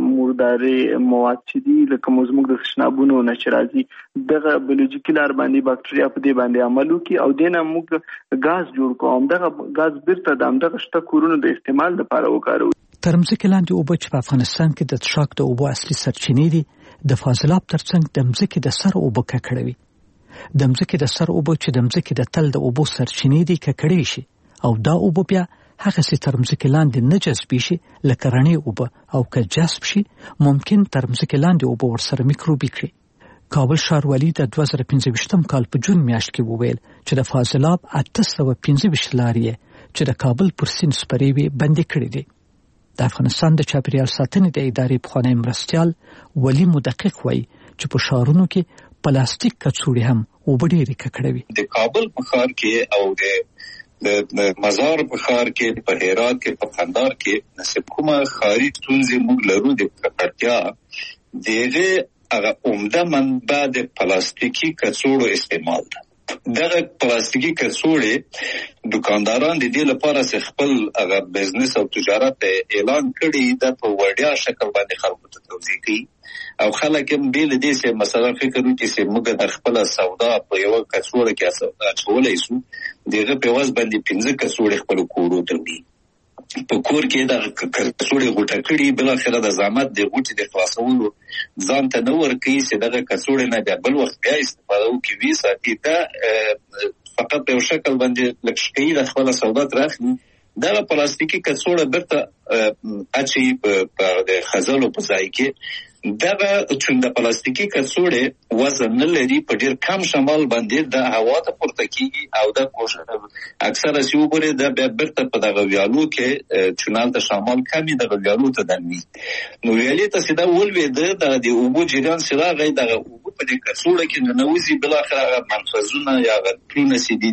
S20: مردارې مواد چې دي لکه زموږ د تشنابونو نه چې راځي دغه بایولوژیکي لار باندې باکټریا په دې باندې عمل وکړي او دې نه موږ ګاز جوړ کړو. همدغه ګاز بیرته د همدغه شته کورونو د استعمال لپاره وکاروو.
S5: تر ځمکې لاندې اوبه چې په افغانستان کې د څښاک د اوبو اصلي سرچینې دي د فاضلاب ترڅنګ د ځمکې د سر اوبه ککړوي. د ځمکې د سر اوبه چې د ځمکې د تل د اوبو سرچینې دي ککړې شي او دا اوبه بیا هغه سي تر ځمکې لاندې نه جذبې شي لکه رڼې اوبه، او که جذب شي ممکن تر ځمکې لاندې اوبه ورسره میکروبي کړي. کابل ښاروالي د دوه زره پنځه ویشتم کال په جون میاشت کې وویل چې د فاضلاب اته سوه پنځه ویشت لارې چې د کابل پر سیند سپرې وي بندې کړې دي. د افغانستان د چاپیریال ساتنې د ادارې پخوانی مرستیال ولی مدقق وایي چې په ښارونو کې پلاستیک کڅوړې هم اوبه ډېرې ککړوي.
S21: د کابل په ښار کې او د د مزار په ښار کې، په هرات کې، په قندهار کې نسب کومه ښاري ستونزې موږ لرو د ککړتیا دغه هغه عمده منبع د پلاستیکي کڅوړو استعمال ده. دغه پلاستیکي کڅوړې دکانداران د دې لپاره چې خپل هغه بزنس او تجارت اعلان کړي د په وړیا شکل باندې خلکو ته توضیح کوي او خلک هم بیل دې چې مثلا فکر وکړي چې موږ د خپل سودا په یو کڅوړه کې اچولای شو، دغه په واس باندې پنځه کڅوړې خپل کورو ته وړي. په کور کې د کڅوړې غوټه کړي، بل اخره د زحمت د غوټې د خلاصولو ځان ته نه ورکوي چې دغه کڅوړې نه بیا بل وخت بیا استفاده وکړي وي ساتي. دا فقط په یو شکل باندې لږ شکایي د خپله سودا تر اخلي، دغه پلاستیکي کڅوړه بیرته اچي په د خزلو په ځای کې. دغه چې د پلاستیکي کڅوړې وزن نه لري، په ډېر کم شمال باندې د هوا ته پورته کېږي او د کوښښ اکثره چې وګورئ د بیا بیرته په دغه ویالو کې چونال ته شمال کمي دغه ویالو ته دنوي. نو ویالې ته چې دا ولوېده دغه د اوبو جریان چې راغی دغه اوبه په دې کڅوړه کې ننوځي، بالاخره هغه منفذونه یا هغه پلونه چې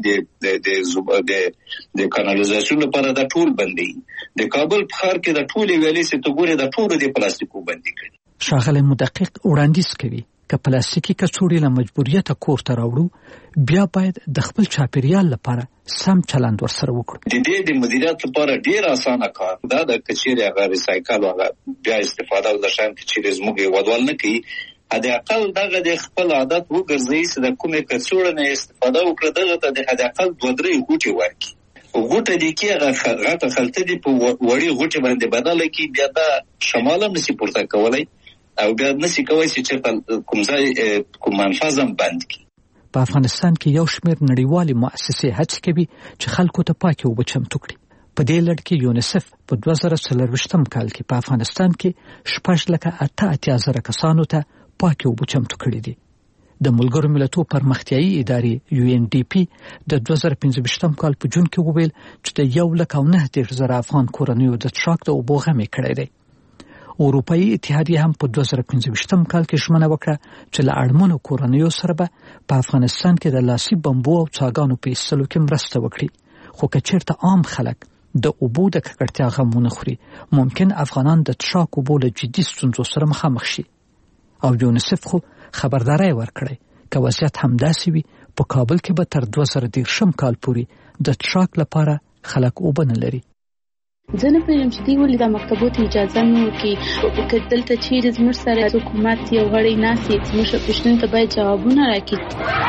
S21: دي د د کانالیزاسیون لپاره دا ټول بندوي. د کابل په ښار کې د ټولې ویالې چې ته ګورې د ټولو د پلاستیکو بندي کړي.
S5: ښاغلی مدقق وړاندیز کوي که پلاستیکي کڅوړې له مجبوریته کور ته راوړو بیا باید د خپل چاپیریال لپاره سم چلند ورسره وکړو.
S21: د دې د مدیریت لپاره ډیر اسانه کار دا د کچېرې هغه ریسایکل هغه بیا استفاده او د شان کچېرې زموږ ودوال نه کوي. حد اقل دغه د خپل عادت وګرځي چې د کومې کڅوړې نه استفاده وکړي، دغه ته د حد اقل دوه درې غوټې ورکړي. غوټه دي کې هغه غټه خلطه دي په وړې غوټې باندې بدله کړي، بیا دا شمال هم نشي پورته کولی او بیا نشي کولی چې کوم ځای کوم منفذ هم بند کړي.
S5: په افغانستان کې یو شمېر نړیوالې مؤسسې هڅې کوي چې خلکو ته پاکې اوبه چمتو کړي. په دې لړ کې یونیسف په دوه زره څلرویشتم کال کې په افغانستان کې شپږ لکه اته اتیا زره کسانو ته پاکې اوبه چمتو کړي دي. د ملګرو ملتونو پرمختیایي ادارې یو ان ډي پي د دوه زره پنځه ویشتم کال په جون کې وویل چې د یو لک او نهه دېرش زره افغان کورنیو د څښاک د اوبو غم یې کړی دی. اروپایي اتحادیه هم په دوه زره پنځه ویشتم کال کې ژمنه وکړه چې له اړمنو کورنیو سره به په افغانستان کې د لاسي بمبو او څاګانو په ایستلو کې مرسته وکړي. خو که چېرته عام خلک د اوبو د ککړتیا غم ونه خوري، ممکن افغانان د څښاک اوبو له جدي ستونزو سره مخامخ شي. او یونیسف خو خبرداری ورکړی که وضعیت همداسې وي په کابل کې به تر دوه زره دېرشم کال پورې د څښاک لپاره خلک اوبه نه لري.
S15: زه نه پوهېږم چې دوی ولې دا مکتبو ته اجازه نه ورکوي. که دلته چیرې زموږ سره حکومت یو غړی ناست وي، زموږ پوښتنو ته باید جوابونه راکړي.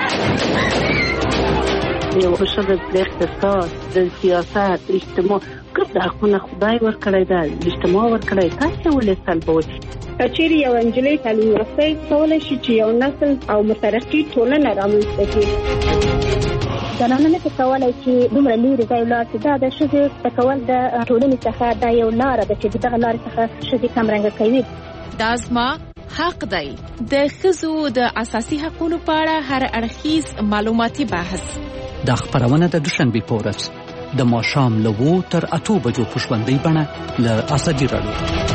S4: یو ښه د اقتصاد، د سیاست، اجتماع ګډ حقونه خدای ورکړی ده، اجتماع ورکړی، تاسې ولې سلبوئ؟
S22: که چیرې یو نجلۍ تعلیم یافته کولی شي چې یو نسل او مترقي ټولنه رامنځته کړي.
S23: زنانه نشي کولی چې دومره لرې ځای ولاړ شي. دا د ښځې زده کول د ټولنې څخه دا یو لاره ده چې د دغه لارې څخه ښځې کمرنګه کوي.
S3: دا زما حق دی. د ښځو د اساسي حقوقو په اړه هر اړخیز معلوماتي بحث.
S5: دا خبرونه د دوشنبې په ورځ د ماښام له اوو تر اتو بجو په ژوندۍ بڼه له ازادي راډیو.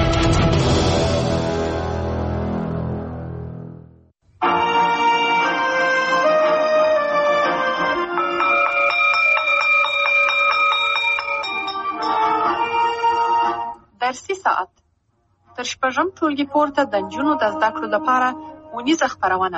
S3: درسي ساعت تر شپږم ټولګي پورته د نجونو د زده کړو لپاره ونیزه خپرونه.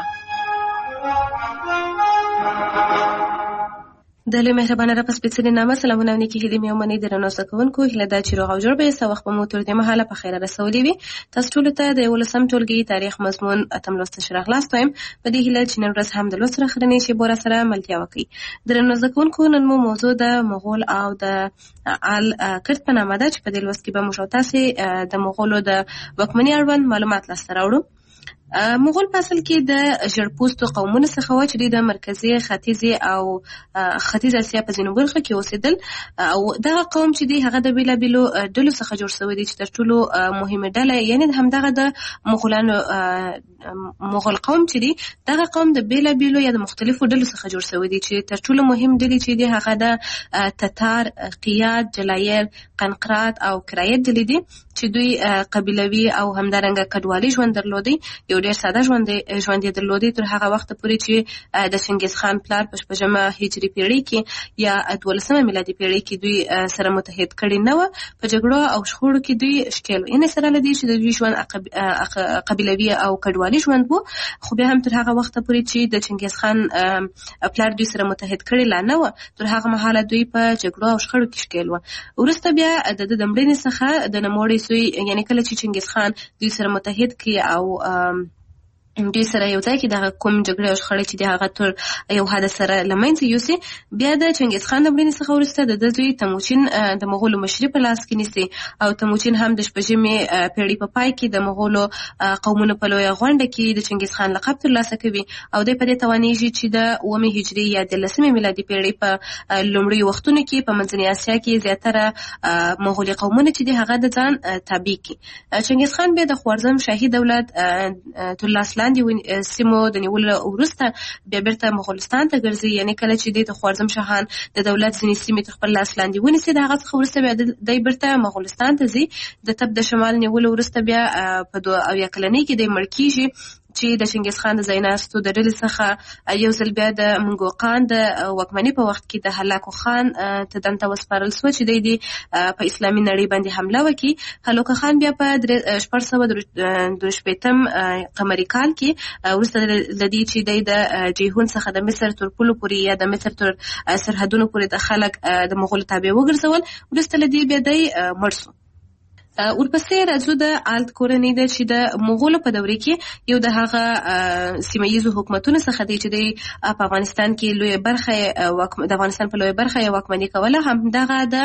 S24: د لوی مهربانه رب سپېڅلي نامه سلامونه او نیکې هیلې مې ومنئ. درنو زده کوونکو، هیله ده چې روغ او جوړ به یې. څه وخت به مو تر دې مهاله په خیره رسولي وي. تاسو ټولو ته د یولسم ټولګي تاریخ مضمون اتم لوست ښه راغلاست وایم. په دې هیله چې نن ورځ هم د لوست راخرنې شیبو را سره ملتیا وکړئ. درنو زده کوونکو، نن مو موضوع د مغول او د آل کرت په نامه ده چې په دې لوست کې به موږ او تاسې د مغولو د واکمنۍ اړوند معلومات لاسته راوړو. مغول په اصل کې د ژړپوستو قومونو څخه و چې د مرکزي ختیځې او ختیځ اسیا په ځینو برخو کې اوسېدل. او دغه قوم چې دی هغه د بېلابېلو ډلو څخه جوړ شوی دی چې تر ټولو مهمه ډله یعنې همدغه د مغولانو مغول قوم چې دی، دغه قوم د بېلابېلو یا د مختلفو ډلو څخه جوړ شوی دی چې تر ټولو مهم ډلې چې دی هغه د تتار، قیاد، جلایر، قنقرات او کرایت ډلې دي چې دوی قبیلوي او همدارنګه کډوالي ژوند درلودی. یو ډېر ساده ژوند ژوند یې درلودی تر هغه وخته پورې چې د چنګیز خان پلار په شپږمه هجري پیړۍ کې یا دولسمه میلادي پیړۍ کې دوی سره متحد کړي نه وه. په جګړو او شخړو کې دوی ښکېل وو، یعنې سره له دې چې د دوی ژوند قبیلوي او کډوالي ژوند و. خو بیا هم تر هغه وخته پورې چې د چنګیز خان پلار دوی سره متحد کړي لا نه وه، تر هغه مهاله دوی په جګړو او شخړو کې ښکېل وه. وروسته بیا د ده د مړینې څخه د نوموړی زوی، یعنې کله چې چنګیز خان دوی سره متحد کړي او دوی سره یو ځای کې دغه کوم جګړې او شخړې چې د هغه تر یو حد سره له منځه یوسي، بیا د چنګیز خان د مړینې څخه وروسته د ده زوی تموچین د مغولو مشري په لاس کې نیسي. او تموچین هم د شپږمې پیړۍ په پای کې د مغولو قومونو په لویه غونډه کې د چنګیز خان لقب ترلاسه کوي او دی په دې توانیږي چې د اوومې هجري یا د لسمې میلادي پیړۍ په لومړیو وختونو کې په منځنۍ اسیا کې زیاتره مغولي قومونه چې د هغه د ځان تابع کړي. چنګیز خان بیا د خوارزم شاهي دولت ترلاسه لاندې سیمو د نیولو وروسته بیا بیرته مغولستان ته ګرځي، یعنې کله چې دی د خوارزم شاهان د دولت ځینې سیمې تر خپل لاس لاندې ونیسي، د هغه څخه وروسته بیا دی بیرته مغولستان ته ځي. د تب د شمال نیولو وروسته بیا په دوه اویا کلنۍ کې دی مړ کېږي چې د چنګیز خان د ځایناستو د ډلې څخه یو ځل بیا د منګوقان د واکمنۍ په وخت کې د هلاکو خان ته دنته وسپارل سوه چې دی د په اسلامي نړۍ باندې حمله وکړي. هلاکو خان بیا په شپږ سوه دوه شپېتم قمري کال کې وروسته له دې چې دی د جیهون څخه د مصر تر پولو پورې یا د مصر تر سرحدونو پورې د خلک د مغولو تابع وګرځول، وروسته له دې بیا دی مړ سو. ورپسې راځو د آلت کورنۍ ده چې د مغولو په دوره کې یو د هغه سیمه ییزو حکومتونو څخه دی چې د په افغانستان کې لویه برخه د افغانستان په لویه برخه یې واکمني کوله. همدغه د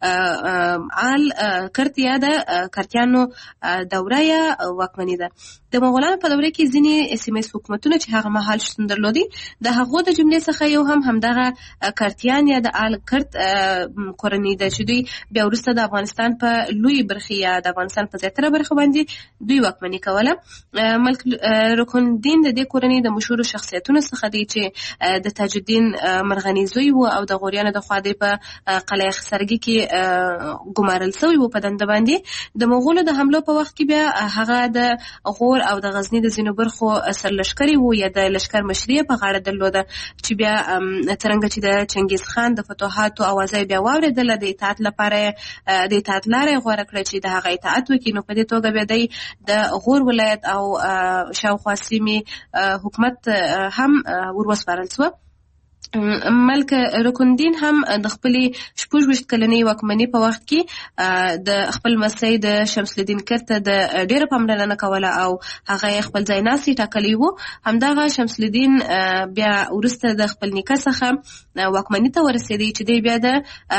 S24: آل کرت یا د کرتیانو دوره یا واکمني ده. د مغولانو په دوره کې ځینې سیمه ییز حکومتونه چې هغه مهال شتون درلودي، د هغو د جملې څخه یو هم همدغه کرتیان یا د آل کرت کورنۍ ده چې دوی بیا وروسته د افغانستان په لوی برخې د افغانستان په زیاتره برخه باندې دوی واکمني کوله. ملک رکن الدین د دې کورنۍ د مشهورو شخصیتونو څخه دی چې د تاج الدین مرغني زوی و او د غوریانو د خوا دی په قلعه خسرګي کې ګمارل شوی و په دنده باندې. د مغولو د حملو په وخت کې بیا هغه د غور او د غزنی د ځینو برخو سرلښکري و یا د لښکر مشري په غاړه درلوده چې بیا څرنګه چې د چنګیز خان د فتوحاتو اوازه بیا واورېدله، د اطاعت لپاره د اطاعت لاره یې غوره کړه چې د هغه اطاعت وکړي. نو په دې توګه بیا دی د غور ولایت او شاوخوا سیمې حکومت هم ور وسپارل شوه. ملک رکندین هم د خپلې شپږ ویشت کلنې واکمنۍ په وخت کې د خپل مسۍ د شمس الدین کرته د ډېره پاملرنه کوله او هغه خپل ځای ناستي ټاکلی و. همدغه شمس الدین بیا وروسته د خپل نیکه څخه واکمنۍ ته ورسېدی چې دی بیا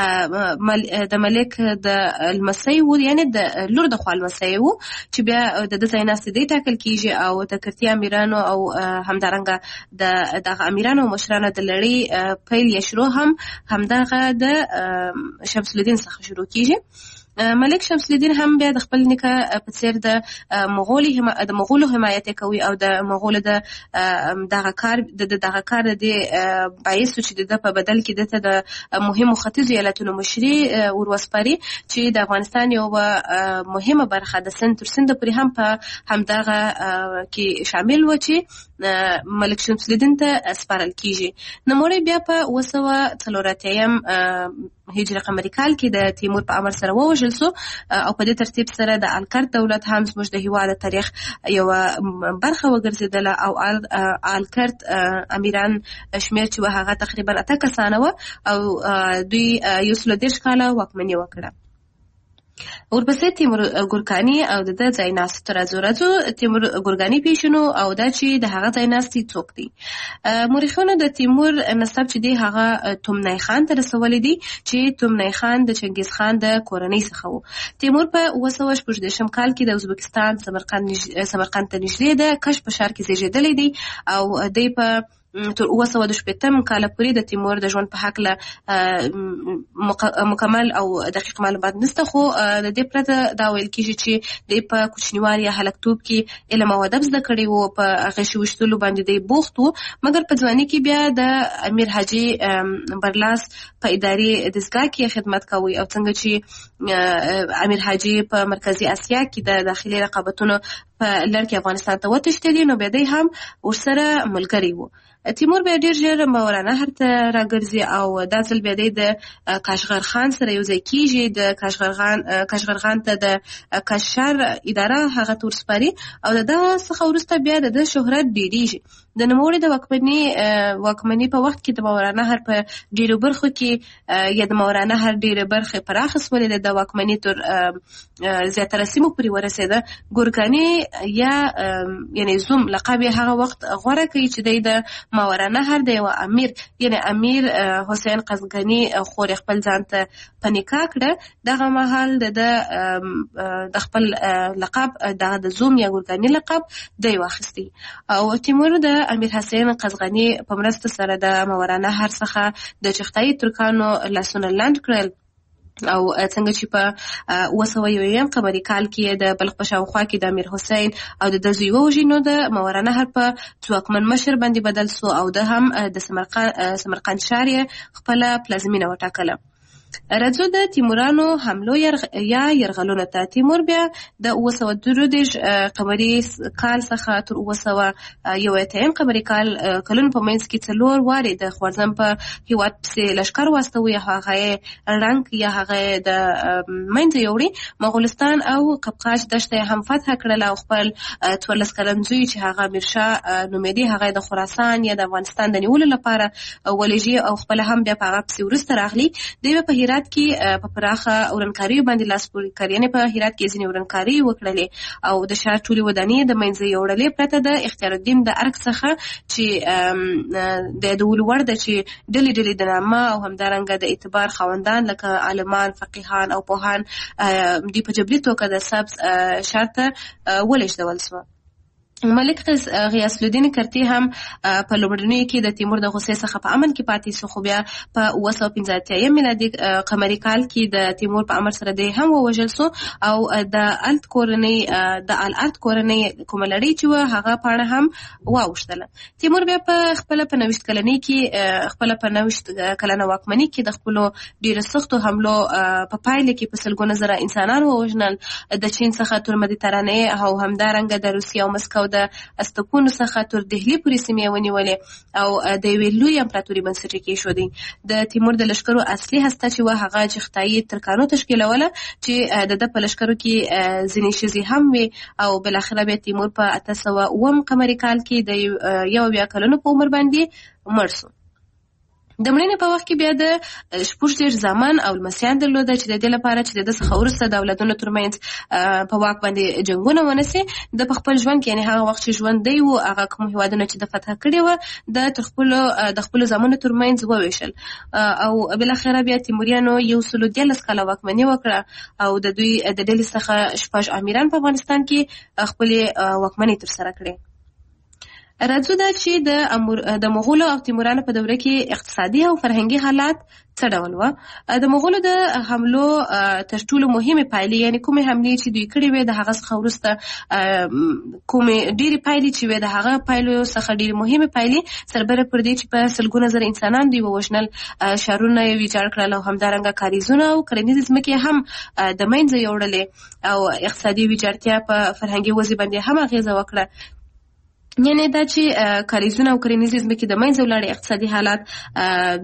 S24: د د ملک د لمسی و، یعنې د لور د خوا لمسی و چې بیا د ده ځای ناستي دی ټاکل کېږي او د کرتي امیرانو او همدارنګه د دغه امیرانو او مشرانو د لړۍ پیل یا شروع هم همدغه د شمس الدین څخه شروع کیږي. ملک شمس الدین هم بیا د خپل نیکه په څیر د مغولي د مغولو حمایت کوي او د مغولو د دغه کار د دغه کار د باعث چې د په بدل کې دته د مهمو ختیځو ایالتونو مشري وروسپاري چې د افغانستان یو مهمه برخه د سند تر سند پورې هم په همدغه کې شامل و چې ملک شمس الدین ته سپارل کیږي. نوموړی بیا په اوه سوه څلور اتیا هجري قمري کال کې د تیمور په امر سره ووژل سو او په دې ترتیب سره د الکرت دولت هم زموږ د هیواد تاریخ یو برخه وګرځیدله او الکرت امیران شمیر چې هغه تقریبا اته کسانه و او دوی یو سل دېرش کاله واکمني وکړه. ورپسې تیمور ګورکاني او د ده ځای ناستو ته راځو راځو تیمور ګورکاني پیژنو او دا چې د هغه ځای ناستي څوک دی. مورخینو د تیمور نسب چې دی هغه تومنی خان ته رسولی دی چې تومنی خان د چنګیز خان د کورنۍ څخه و. تیمور په اوه سوه شپږ دېرشم کال کې د ازبکستان سمرقند ته نږدې د کش په ښار کې زیږېدلی دی او دی په تر اوه سوه شپېتم کاله پورې د تیمور د ژوند په هکله مکمل او دقیق معلومات نشته، خو د دې پرته دا ویل کېږي چې دی په کوچنیوالي یا هلکتوب کې علم او ادب زده کړی و، په غشي ویشتلو باندې دی بوخت و، مګر په ځوانۍ کې بیا د امیر حاجي برلاس په اداري دستګاه کې خدمت کوي او څنګه چې امیر حاجي په مرکزي اسیا کې د داخلي رقابتونو په لړ کې افغانستان ته وتښتېدی، نو بیا دی هم ورسره ملګری و. تیمور بیا ډېر ژر مورانهر ته راګرځي او دا ځل بیا دی د کاشغر خان سره یو ځای کېږي. د کاشغر خان کاشغر خان ته د کاششار اداره هغه ته ورسپاري او د دغه څخه وروسته بیا د ده شهرت ډېرېږي. د نوموړي د واکمني واکمني په وخت کې د مورانهر په ډېرو برخو کې یا د مورانهر ډېرې برخې پراخه سولې، د واکمني تر زیاتره سیمو پورې ورسېده. ګورکاني یا یعنې زوم لقب یې هغه وخت غوره کوي چې دی د ماورانهر د یو امیر یعنی امیر حسین قزغني خور خپل ځان ته په نکاح کړه. دغه مهال د د خپل لقب دغه د زوم یا ګورکاني لقب دی واخیستی او تیمور د امیر حسین قزغني په مرسته سره د ماورانهر څخه د چغتایي ترکانو لاسونه لنډ کړل او څنګه چې په اوه سوه یویم قمري کال کې د بلخ په شاوخوا کې د امیر حسین او د ده زوی ووژي، نو د مورانهر په ځواکمن مشر باندې بدل سو او ده هم د سمرقند ښار یې خپله پلازمینه وټاکله. راځو د تیمورانو حملو یا یرغلونو ته. تیمور بیا د اوه سوه درې دېرش قمري کال څخه تر اوه سوه یو اتیا قمري کال کلونو په منځ کې څلور وارې د خوارزم په هېواد پسې لښکر واستوي، هغه یې رنګ یا هغه یې د منځه یوړي. مغولستان او قفقاز دښته یې هم فتح کړله او خپل څوارلس کلن زوی چې هغه امیرشاه نومېدی هغه یې د خراسان یا د افغانستان د نیولو لپاره ولېږي او خپله هم بیا په هغه پسې وروسته راغلی. دی په هرات کې په پراخه اورنکاریو باندې لاس پورې کړ، یعنې په هرات کې ځینې اورنکاري وکړلې او د ښار ټولې ودانۍ د منځه یوړلې، پرته د اختیار الدین د ارګ څخه چې د یادولو وړ ده چې ډلې ډلې د نامه او همدارنګه د اعتبار خاوندان لکه عالمان، فقیهان او پوهان دوی په جبري توګه د سبز ښار ته ولېږدول سوه. ملک غیاث الدین کرتی هم په لومړنیو کې د تیمور د غصې څخه په امن کې پاتې سو، خو بیا په اوه سوه پنځه اتیا میلادي قمري کال کې د تیمور په امر سره دی هم ووژل سو او د الت کورنۍ د الارت کورنۍ کومه لړۍ چې وه هغه پاڼه هم واوښتله. تیمور بیا په خپله په نوښت کلنۍ کې خپله په نوښت کلنه واکمنۍ کې د خپلو ډېرو سختو حملو په پایله کې په سلګونه زره انسانان ووژنل، د چین څخه تر مدیترانې او همدارنګه د روسیې او مسکو د استکونو څخه تر دهلي پورې سیمې ونیولې او د یوې لویې امپراتوري بنسټ کېښودی. د تیمور د لښکرو اصلي هسته چې وه هغه چغتایي ترکانو تشکیلوله چې د ده په لښکرو کې ځینې ښځې هم وې او بالاخره بیا تیمور په اته سوه اووم قمري کال کې د یو اویا کلونو په عمر باندې مړ سو. د مړینې په وخت کې بیا د شپږ دېرش زامن او لمسیان درلوده چې د دې لپاره چې د ده څخه وروسته د اولادونو ترمنځ په واک باندې جنګونه ونسي، د په خپل ژوند کې یعنې هغه وخت چې ژوندی و هغه کوم هېوادونه چې د فتح کړي وه د تر خپلو د خپلو زامنو ترمنځ وویشل او بالاخره بیا تیموریانو یو سلو دیارلس کاله واکمني وکړه او د دوی د ډلې څخه شپږ امیران په افغانستان کې خپلې واکمني ترسره کړې. راځو دا چې د د مغولو او تیمورانو په دوره کې اقتصادي او فرهنګي حالات څه ډول وه. د مغولو د حملو تر ټولو مهمې پایلې یعنې کومې حملې چې دوی کړې وې د هغه څخه وروسته کومې ډېرې پایلې چې وې د هغه پایلو څخه ډېرې مهمې پایلې سربېره پر دې چې په سلګونه زره انسانان دوی ووژنل، ښارونه یې ویجاړ کړل او همدارنګه کاریزونه او کرنیزې ځمکې هم د منځه یوړلې او اقتصادي ویجاړتیا په فرهنګي وضع باندې هم اغېزه وکړه. یعنې دا چې کاریزونه او کرنیزې ځمکې د منځه ولاړې، اقتصادي حالات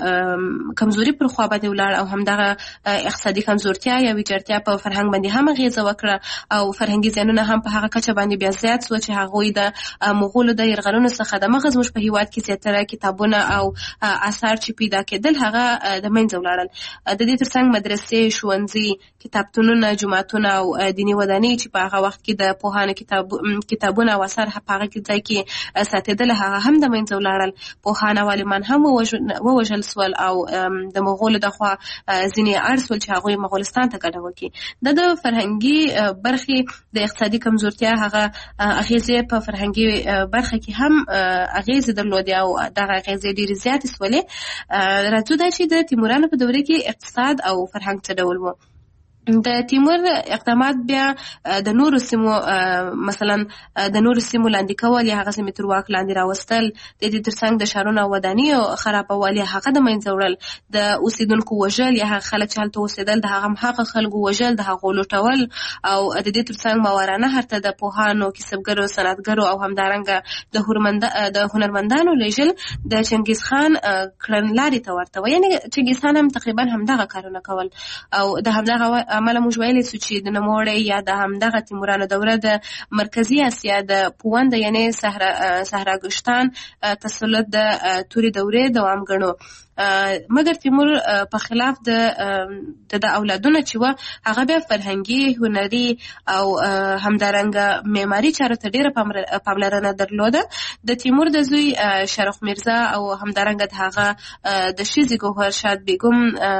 S24: د کمزوري پر خوا باندې ولاړ او همدغه اقتصادي کمزورتیا یا ویجاړتیا په فرهنګ باندې هم اغېزه وکړه او فرهنګي زیانونه هم په هغه کچه باندې بیا زیات سوه چې هغوی د مغولو د یرغلونو څخه د مغه زموږ په هېواد کې زیاتره کتابونه او اثار چې پیدا کېدل هغه د منځه ولاړل. د دې تر څنګ مدرسې، ښوونځي، کتابتونونه، جوماتونه او دیني ودانۍ چې په هغه وخت کې د پوهانو کتاب کتابونه او اثار په هغه کې ځای کې ساتېدل هغه هم د منځه ولاړل. پوهان او عالمان هم ووژل سول او د مغولو د خوا ځینې اړ سول چې هغوی مغولستان ته کډه وکړي. د د فرهنګي برخې د اقتصادي کمزورتیا هغه اغېزې په فرهنګي برخه کې هم اغېزې درلودې او دغه اغېزې ډېرې زیاتې سولې. راځو دا چې د تیمورانو په دوره کې اقتصاد او فرهنګ څه ډول و. د تیمور اقدامات بیا د نورو سیمو مثلا د نورو سیمو لاندې کول یا هغه سیمې تر واک لاندې راوستل، د دې تر څنګ د ښارونو او ودانیو خرابول یا هغه د منځه وړل، د اوسېدونکو وژل یا هغه خلک چې هلته اوسېدل د هغه همهغه خلکو وژل، د هغو لوټول او د دې تر څنګ ماورانه هرته د پوهانو، کسبګرو، صنعتګرو او همدارنګه د هنرمندانو لیږل د چنګیز خان کړنلارې ته ورته و. یعنې چنګیز خان هم تقریبا همدغه کارونه کول او د همدغه عمله موږ ویلی سو چې د نوموړی یا د همدغه تیمورانو دوره د مرکزي اسیا د پوونده یعنې صحراګشتان تسلط د تورې دورې دوام ګڼو. مګر تیمور په خلاف د د اولادونه چې وه هغه بیا فرهنګي، هنري او همدارنګه معماري چارو ته ډېره پاملرنه درلوده. د تیمور د زوی شرف میرزا او همدارنګه د هغه د ښځې ګوهرشاد بیګم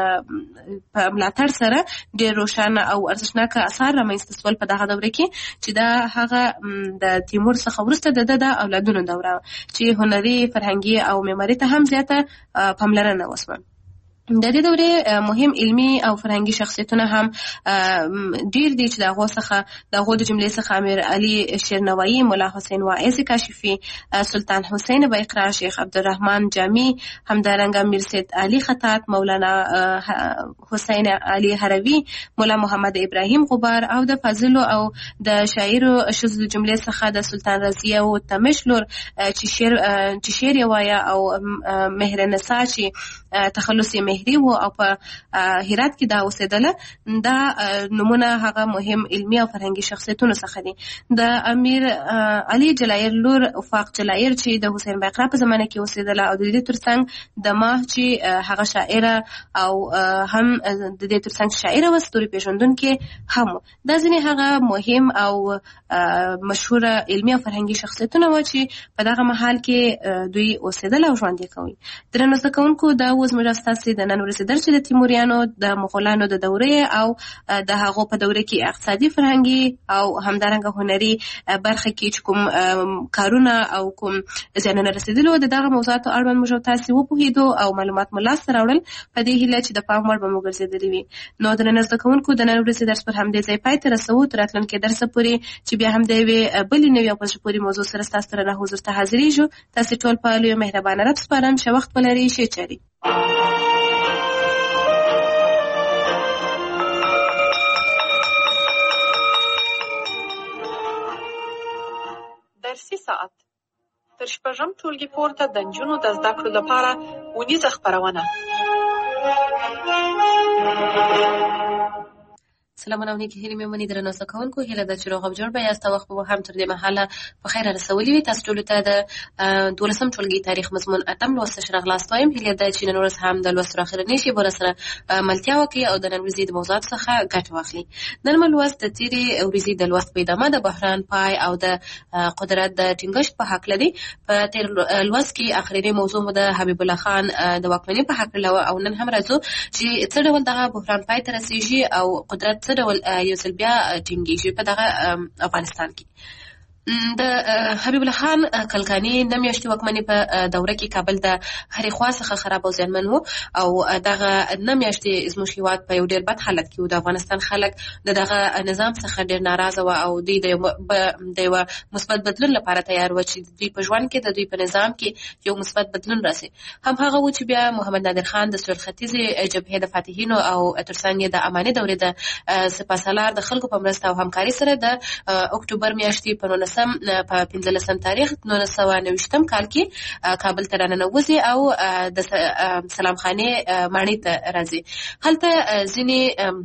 S24: په ملاتړ سره ډېر روښانه او ارزښتناکه اثار رامنځته سول په دغه دوره کې چې دا هغه د تیمور څخه وروسته د ده د اولادونو دوره چې هنري، فرهنګي او معماري ته هم زیاته پاملرنه نه وسوه. د دې دورې مهم علمي او فرهنګي شخصیتونه هم ډېر دي چې د هغو څخه د هغو د جملې څخه امیر علي شیرنوایي، ملا حسین واعظ کاشفي، سلطان حسین بایقرا، شیخ عبدالرحمن جامی، همدارنګه میر سید علي خطاط، مولانا حسین علي هروي، مولا محمد ابراهیم غبار او د فاضلو او د شاعرو ښځو د جملې څخه د سلطان رضیه و تمشلور چې شعر چې شعر یې وایه او مهرنسا چې تخلص یې مهري و او په هرات کې دا اوسېدله. دا نمونه هغه مهم علمي او فرهنګي شخصیتونو څخه دي. د امیر علي جلایر لور افاق جلایر چې د حسین بایقرا په زمانه کې اوسېدله او د دې تر څنګ د ماه چې هغه شاعره او هم د دې تر څنګ شاعره و، ستوري پېژندونکې هم. دا ځینې هغه مهم او مشهوره علمي او فرهنګي شخصیتونه و چې په دغه مهال کې دوی اوسېدل او ژوند یې کوي. درنو زده کوونکو، دا اوس زموږ ستاسې د نن ورځې درس چې د تیموریانو د مغولانو د دورې او د هغو په دوره کې اقتصادي، فرهنګي او همدارنګه هنري برخه کې چې کوم کارونه او کوم زیانونه رسېدلي وو د دغه موضوعاتو اړوند موږ او تاسې وپوهېدو او معلومات مو لاسته راوړل. په دې هیله چې د پام وړ به مو ګرځېدلي وي. نو درنو زده کوونکو، د نن ورځې درس پر همدې ځای پای ته رسوو. تر راتلونکي درسه پورې چې بیا هم د یوې بلې نوې او په زړه پورې موضوع سره ستاسو سره نه حضور ته حاضرېږو. تاسې ټول په لویه مهربانه رب سپارم. ښه وخت ولرئ. ښې چارې.
S6: درسي ساعت تر شپږم ټولګي پورته د نجونو د زده کړو لپاره ونیزه خپرونه.
S24: سلامونه او نیکی هیلې مې منې درنو زده کوونکو، هیله ده چې روغ او جوړ به یاست او وخت به هم تر دې مهاله په خیر رسولي وي. تاسو ټولو ته د دولسم ټولګي تاریخ مضمون اتم لوست ښه راغلاست وایم. هیله ده چې نن ورځ هم د لوست اخرنۍ شیبو راسره ملتیا وکړي او د نن ورځې د موضوعاتو څخه ګټه واخلي. نن مو لوست د تېرې ورځې د لوست په ادامه د بحران پای او د قدرت د ټینګښت په هکله دی. په تېر لوست کې اخرنۍ موضوع مو د حبیب الله خان د واکمنۍ په هکله وه او نن هم راځو چې څه ډول دغه بحران پای ته رسېږي او قدرت څه ډول یو ځل بیا ټینګېږي په دغه افغانستان کې. د حبیب الله خان کلکاني نه میاشتې واکمنۍ په دوره کې کابل د هرې خوا څخه خراب او زیانمن و او دغه نه میاشتې زموږ هېواد په یو ډېر بد حالت کې و. د افغانستان خلک د دغه نظام څخه ډېر ناراضه وه او دوی د یوه مثبت بدلون لپاره تیار وه چې دوی په ژوند کې د دوی په نظام کې یو مثبت بدلون راسي. هم هغه و چې بیا محمد نادر خان د سویل ختیځې جبهې د فاتحینو او ترڅنګ یې د اماني دورې د سپهسالار د خلکو په مرسته او همکاري سره د اکتوبر میاشتې په نولسم په پنځلسم تاریخ نولس سوه نوېشتم کال کې کابل ته راننوځي او د سلام خانې ماڼۍ ته راځي. هلته ځینې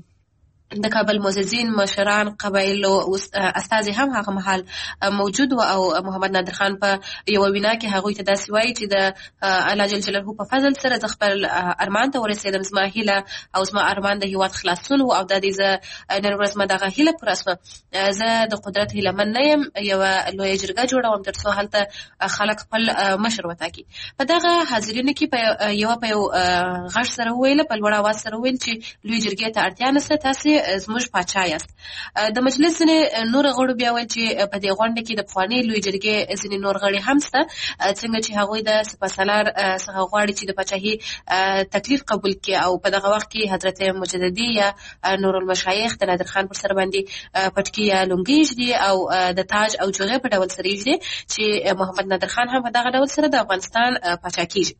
S24: د کابل معززین مشران قبایلو استازي هم هغه مهال موجود و او محمد نادر خان په یو وینا کې هغوی ته داسې وایي چې د الله جل جلاله په فضل سره زه خپل ارمان ته ورسېدم. زما هیله او زما ارمان د هېواد خلاصون و او دا دی زه نن ورځ ما دغه هیله پوره شوه. زه د قدرت هیله من نه یم، یوه لویه جرګه جوړوم تر څو هلته خلک خپل مشر وټاکي. په دغه حاضرینو کې یوه په یو غږ سره وویله، په لوړ اواز سره وویل چې لویې جرګې ته اړتیا نشته، تاسې زموږ پاچا یاست. د مجلس ځینې نور غړو بیا ویل چې په دې غونډه کې د پخوانۍ لویې جرګې ځینې نور غړي هم شته، څنګه چې هغوی د سپهسالار څخه غواړي چې د پاچاهي تکلیف قبول کړي او په دغه وخت کې حضرت مجددي یا نور المشایخ د نادر خان پر سر باندې پټکي یا لونګۍ ږدي او د تاج او جوغې په ډول سره ږدي چې محمد نادر خان هم په دغه ډول سره د افغانستان پاچا کیږي.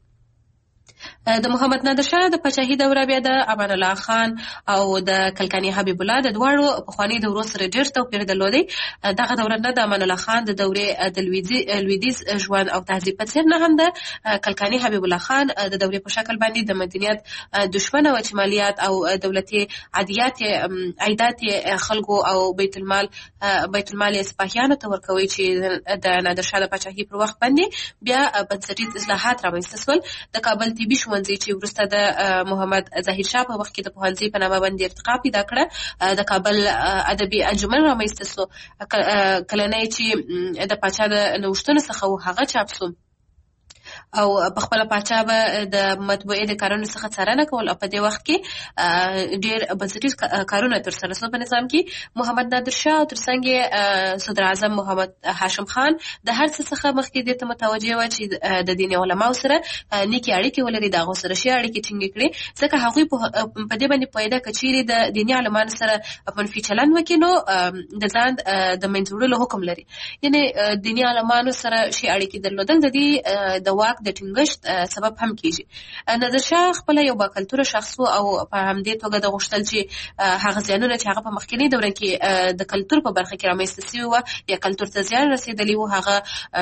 S24: د محمد نادر شاه د پاچاهي دوره بیا د امان الله خان او د کلکاني حبیب الله د دواړو پخواني دورو سره ډېر توپیر درلودی. دغه دوره نه د امان الله خان د دورې د لویدیځ ژوند او تهذیب په څېر نه هم د کلکاني حبیب الله خان د دورې په شکل باندې د مدنیت دشمنه وه چې مالیات او دولتي عادیات عایدات خلکو او بیت المال بیت المال یې سپاهیانو ته ورکوي چې د نادر شاه د پاچاهي پر وخت باندې بیا بنسټیز اصلاحات رامنځته شول. د کابل طبي ښوونځي چې وروسته د محمد ظاهر شاه په وخت کې د پوهنځي په نامه باندې ارتقا پیدا کړه، د کابل ادبي انجمن رامنځته شو. کلنۍ چې د پاچا د نوښتونو څخه و هغه چاپ شو او په خپل پاچا به د مطبوعې د کارونو څخه څارنه کول او په دې وخت کې ډېر بنسټیز کارونه ترسره شول په نظام کې. محمد نادر شاه او ترڅنګ یې صدر اعظم محمد هاشم خان د هر څه څخه مخکې دې ته متوجه وه چې د دیني علماو سره نیکې اړیکې ولري، د هغو سره ښې اړیکې ټینګې کړي، ځکه هغوی په دې باندې پوهېده که چیرې د دیني عالمانو سره منفي چلند وکړي نو د ځان د منځه وړلو حکم لري. یعنې دیني عالمانو سره ښې اړیکې درلودل د دې د واک د ټینګښت سبب هم کیږي. نادر شاه خپل یو باکلتوره شخص و او په همدې توګه د غوښتل چې هغه زیانونه چې هغه په مخکینی دوره کې د کلتور په برخه کې رامنځته شوي وه یا کلتور ته زیان رسېدلی و هغه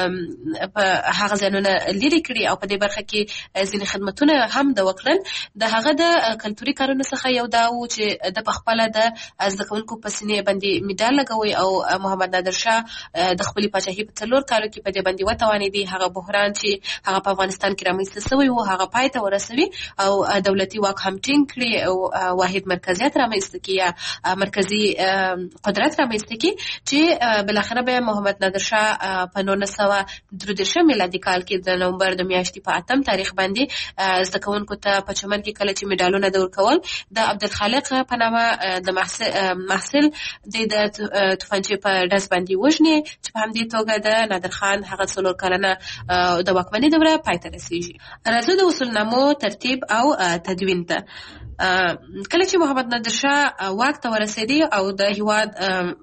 S24: هغه زیانونه لرې کړي او په دې برخه کې ځینې خدمتونه هم د وکړل. د هغه د کلتوري کارونو څخه یو دا و چې د پخپله د زده کوونکو په سینې باندې میډال لګوي او محمد نادر شاه د خپلې پاچاهي په څلور کالو کې په دې باندې وتوانېدي هغه بحران چې هغه په افغانستان کې رامنځته شوی و هغه پای ته ورسوي او دولتي واک هم ټینګ کړي او واحد مرکزیت رامنځته کړي یا مرکزي قدرت رامنځته کړي چې بالاخره به محمد نادر شاه په نولس سوه درې دېرشم میلادي کال کې د نومبر د میاشتې په اتم تاریخ باندې زده کوونکو ته په چمن کې کله چې میډالونه د ورکول د عبدالخالق په نامه د محصل د توپنچې په ډز باندې وژني چې په همدې توګه د نادر خان هغه څلور کلنه د واکمنۍ دوره پای ته رسیږي. راځو د اصولنامو ترتیب او تدوین ته. کله چې محمد نادر شاه واک ته ورسېدی او د هیواد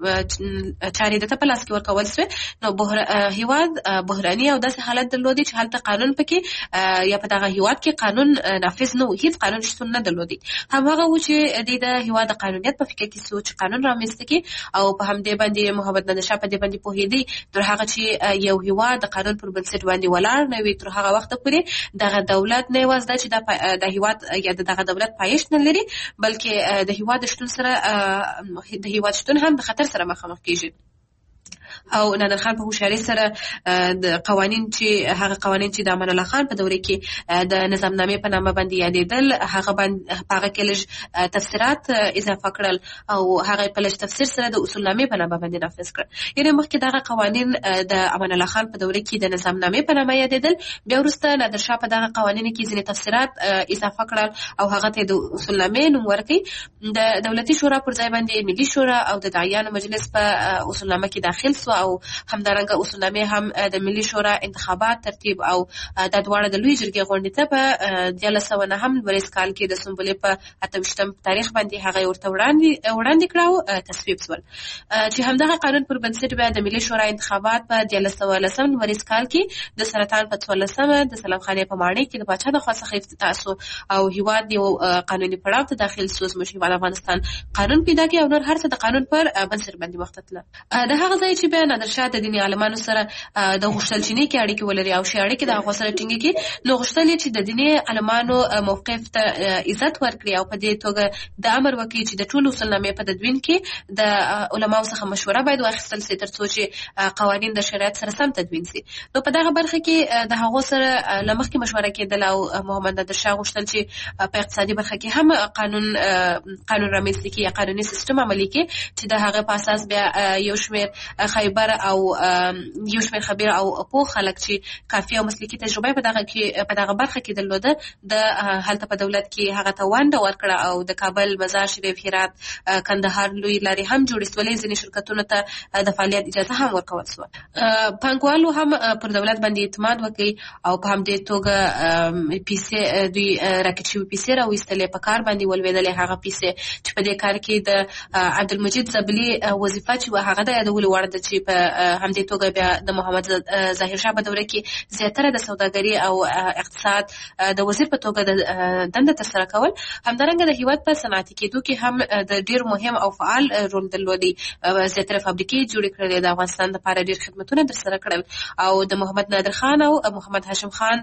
S24: چارې د ته په لاس کې ورکول شوې نو هیواد بحراني او داسې حالت درلودي چې هلته قانون پکې یا په دغه هیواد کې قانون نافذ نه و، هیڅ قانون شتون نه درلودي. هماغه و چې د هیواد د قانونیت په فکر کې سوچ قانون رامنځته کړي او په همدې باندې محمد نادر شاه په دې باندې پوهېدی تر هغه چې یو هیواد د قانون پر بنسټ باندې ولاړ نه وي تر هغه وخته پورې دغه دولت نه یوازې دا چې د هیواد یا دغه دولت پایښت ارزښت نه لري بلکې د هیواد شتون سره د هیواد شتون هم د خطر سره مخامخ کیږي. او نادر خان په هوښیارۍ سره د قوانین چې هغه قوانین چې د امان الله خان په دوره کې د نظامنامې په نامه باندې یادېدل هغه باندې هغه کې لږ تفسیرات اضافه کړل او هغه په لږ تفسیر سره د اصولنامې په نامه باندې نافذ کړ. یعنې مخکې دغه قوانین د امان الله خان په دوره کې د نظامنامې په نامه یادېدل، بیا وروسته نادر شاه په دغه قوانینو کې ځینې تفسیرات اضافه کړل او هغه ته د اصولنامې نوم ورکړ. د دولتي شورا پر ځای باندې ملي شورا او د داعیانو مجلس په اصولنامه کې داخل سو او همدارنګه اصولنامې هم د ملي شورا انتخابات ترتیب او د دواړه د لوی جرګې غونډې ته په دیارلس سوه نهم لمریز کال کې د سنبلې په اته ویشتم تاریخ باندې هغه ورته وړاندې وړاندې کړه او تصویب شول چې همدغه قانون پر بنسټ بیا د ملي شورا انتخابات په دیارلس سوه لسم لمریز کال کې د سرطان په څوارلسمه د سلام خانې په ماڼۍ کې د پاچا د خوا څخه افتتاح سو او هیواد یو قانوني پړاو ته داخل سو. زموږ هیواد افغانستان قانون پیدا کړ او نور هر څه د قانون پر بنسټ باندې مخ ته تلل. د هغه ځای چې بیا نادر شاه د دیني عالمانو سره د غوښتل چې نیکې اړیکې ولري او ښې اړیکې د هغو سره ټینګې کړي، نو غوښتل یې چې د دیني عالمانو موقف ته عزت ورکړي او په دې توګه د امر وکړي چې د ټولو اصولنامې په تدوین کې د علماو څخه مشوره باید واخیستل سي تر څو چې قوانین د شریعت سره سم تدوین سي. نو په دغه برخه کې د هغو سره له مخکې مشوره کېدل او محمد نادر شاه غوښتل چې په اقتصادي برخه کې هم قانون قانون رامنځته کړي یا قانوني سیستم عملي کړي چې د هغه په اساس بیا یو شمېر خیبر او یو شمېر خبیر او پوه خلک چې کافي او مسلکي تجربه په دغه کې په دغه برخه کې درلوده د هلته په دولت کې هغه ته ونډه ورکړه او د کابل، مزار شریف، هرات، کندهار لوی لارې هم جوړې سولې، ځینې شرکتونو ته د فعالیت اجازه هم ورکول سوه. پانګوالو هم پر دولت باندې اعتماد وکړي او په همدې توګه پیسې دوی راکټ شوي پیسې راویستلې، په کار باندې ولوېدلې هغه پیسې چې په دې کار کې د عبدالمجید زبلي وظیفه چې وه هغه د یادولو وړ ده چې په همدې توګه بیا د محمد ظاهر شاه په دوره کې زیاتره د سوداګري او اقتصاد د وزیر په توګه د دنده ترسره کول. همدارنګه د هیواد په صنعتي کېدو کې هم د ډیر مهم او فعال رول درلودي، زیاتره فابریکې جوړې کړلې، د افغانستان لپاره ډیر خدمتونه ترسره کړل او د محمد نادر خان او محمد هاشم خان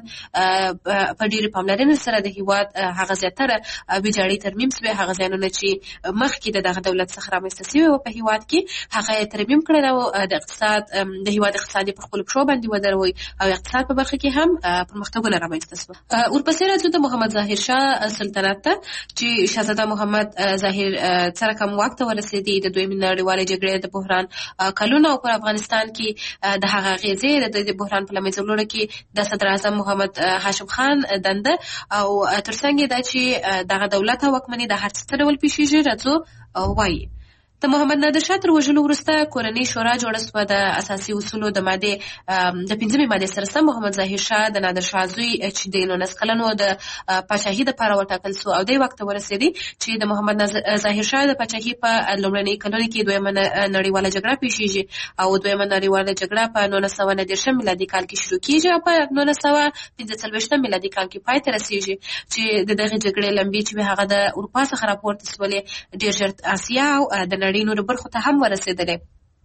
S24: په ډیره پاملرنې سره د هیواد هغه زیاتره ویجاړي ترمیم شوي هغه ځایونه چې مخکې د دغه دولت څخه رامنځته شوي وو په هیواد کې هغه ترمیم کړل او د اقتصاد د هیواد اقتصادي په خپل پښو باندې ودروي او اقتصاد په برخه کې هم پرمختګونه رامنځته شول. ورپسې راځو د محمد ظاهر شاه سلطنت ته چې شاهزاده محمد ظاهر سره کوم واک ته ورسېدی د دویمې نړیوالې جګړې د بحران کلونه او پر افغانستان کې د هغه اغېزې د بحران په له منځه وړلو کې د صدر اعظم محمد هاشم خان دنده او ترڅنګ دا چې دغه دولت واکمني د هر څه ډول پیښیږي راځو وایي. د محمد نادر شاه تر وژلو وروسته کورنۍ شورا جوړه شوه د اساسي اصولو د مادې د پنځمې مادې سره سم محمد ظاهر شاه د نادر شاه زوی چې د نولس کلنو د پاچاهۍ دپاره وټاکل سو او دی واک ته ورسېدی چې د محمد ظاهر شاه د پاچاهۍ په لومړنۍ کلونو کې دویمه نړیواله جګړه پیښیږي او دویمه نړیواله جګړه په نولس سوه نهه دېرشم میلادي کال کې شروع کېږي او په نولس سوه پنځه څلوېښتم میلادي کال کې پای ته رسېږي چې د دغې جګړې لمبې چې هغه د اروپا څخه راپورته سولې ډېر ژر اسیا او د نړۍ نورو برخو ته هم ورسېدلې.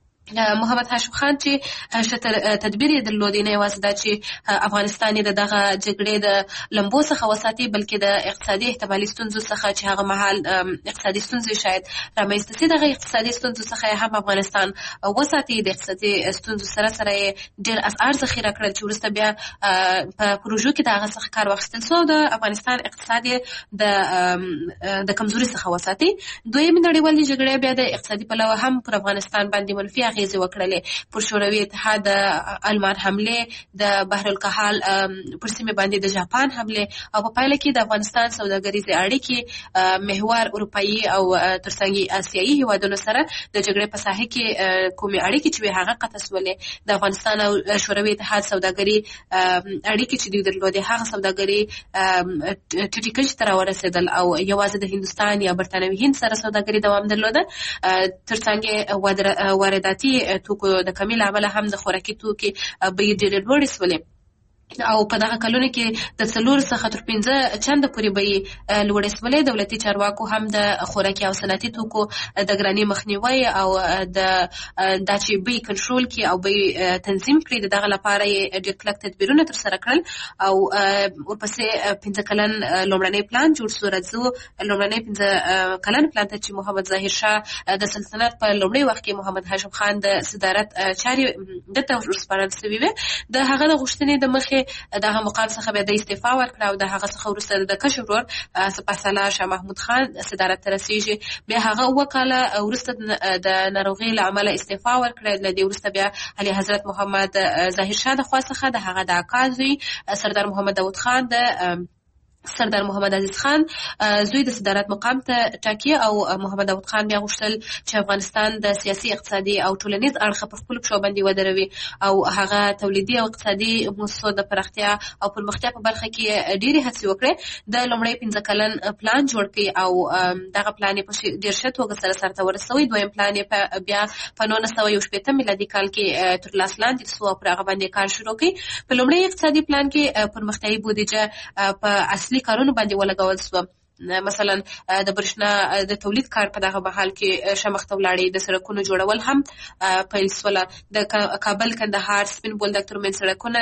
S24: محمد هاشم خان چې شتر تدبیر یې درلود، نه یوازې دا چې افغانستان یې د دغه جګړې د لمبو څخه وساتي بلکې د اقتصادي احتمالي ستونزو څخه چې هغه مهال اقتصادي ستونزې شاید رامنځته سي دغه اقتصادي ستونزو څخه هم افغانستان وساتي. د اقتصادي ستونزو سره سره یې ډېر اسعار ذخیره کړل چې وروسته بیا په پروژو کې د هغه څخه کار واخیستل سو د افغانستان اقتصاد یې د د کمزوري څخه وساتي. دویمې نړیوالې جګړې بیا د اقتصادي پلوه هم پر افغانستان باندې منفي اغېزې وکړلې. پر شوروي اتحاد د آلمان حملې، د بحر الکحال پر سیمې باندې د جاپان حملې او په پایله کې د افغانستان سوداګریزې اړیکې محور اروپایي او ترڅنګ آسیایي هیوادونو سره د جګړې په ساحه کې کومې اړیکې چې هغه قطع سولې. د افغانستان او شوروي اتحاد سوداګري اړیکې چې دوی درلودې هغه سوداګري ټیټې کچې ته راورسېدل او یوازې د هندوستان یا برتانوي هند سره سوداګري دوام درلوده. ترڅنګ وارداتي توکو د کمی له امله هم د خوراکي توکو بیې ډېرې لوړې شولې او په دغه کلونو کې د څلور څخه تر پنځه چنده پورې به لوړې سولې. دولتي چارواکو هم د خوراکي او صنعتي توکو د ګرانۍ مخنیوي او د دا چې بیې کنټرول کړي او بیې تنظیم کړي د دغه لپاره یې ډېر کلک تدبیرونه ترسره کړل او ورپسې پنځه کلن لومړنی پلان جوړ شو. راځو لومړنی پنځه کلن پلان ته چې محمد ظاهر شاه د سلطنت په لومړي وخت کې محمد هاشم خان د صدارت چارې دته ورسپارل شوې وې. د هغه د غوښتنې د مخې دغه مقام څخه بیا د استعفا ورکړه او د هغه څخه وروسته د کشر ورور سپهسالار شاه محمود خان صدارت ته رسېږي. بیا هغه اووه کاله وروسته د ناروغۍ له امله استعفا ورکړه. له دې وروسته بیا علي حضرت محمد ظاهر شاه د خوا څخه د هغه د اکا زوی سردار محمد داود خان د سردار محمد عزیز خان زوی د صدارت مقام ته ټاکي او محمد داود خان بیا غوښتل چې افغانستان د سیاسي اقتصادي او ټولنیز اړخ په خپلو پښو باندې ودروي او هغه تولیدي او اقتصادي موسسو د پراختیا او پرمختیا په برخه کې ډېرې هڅې وکړې. د لومړی پنځه کلن پلان جوړ کړي او دغه پلان یې په ډېر ښه توګه سره سرته ورسوي. دویم پلان یې بیا په نولس سوه یو شپېته میلادي کال کې تر لاس لاندې سو او پر هغه باندې کار شروع کړي. په لومړی اقتصادي پلان کې پرمختیایي بودیجه په اصلي کارونو باندې ولګول شو. مثلا د برښنا د تولید کار په دغه مهال کې شمخته ولاړې. د سړکونو جوړول هم پیل شول. د کابل کندهار سپین بولدک ترمنځ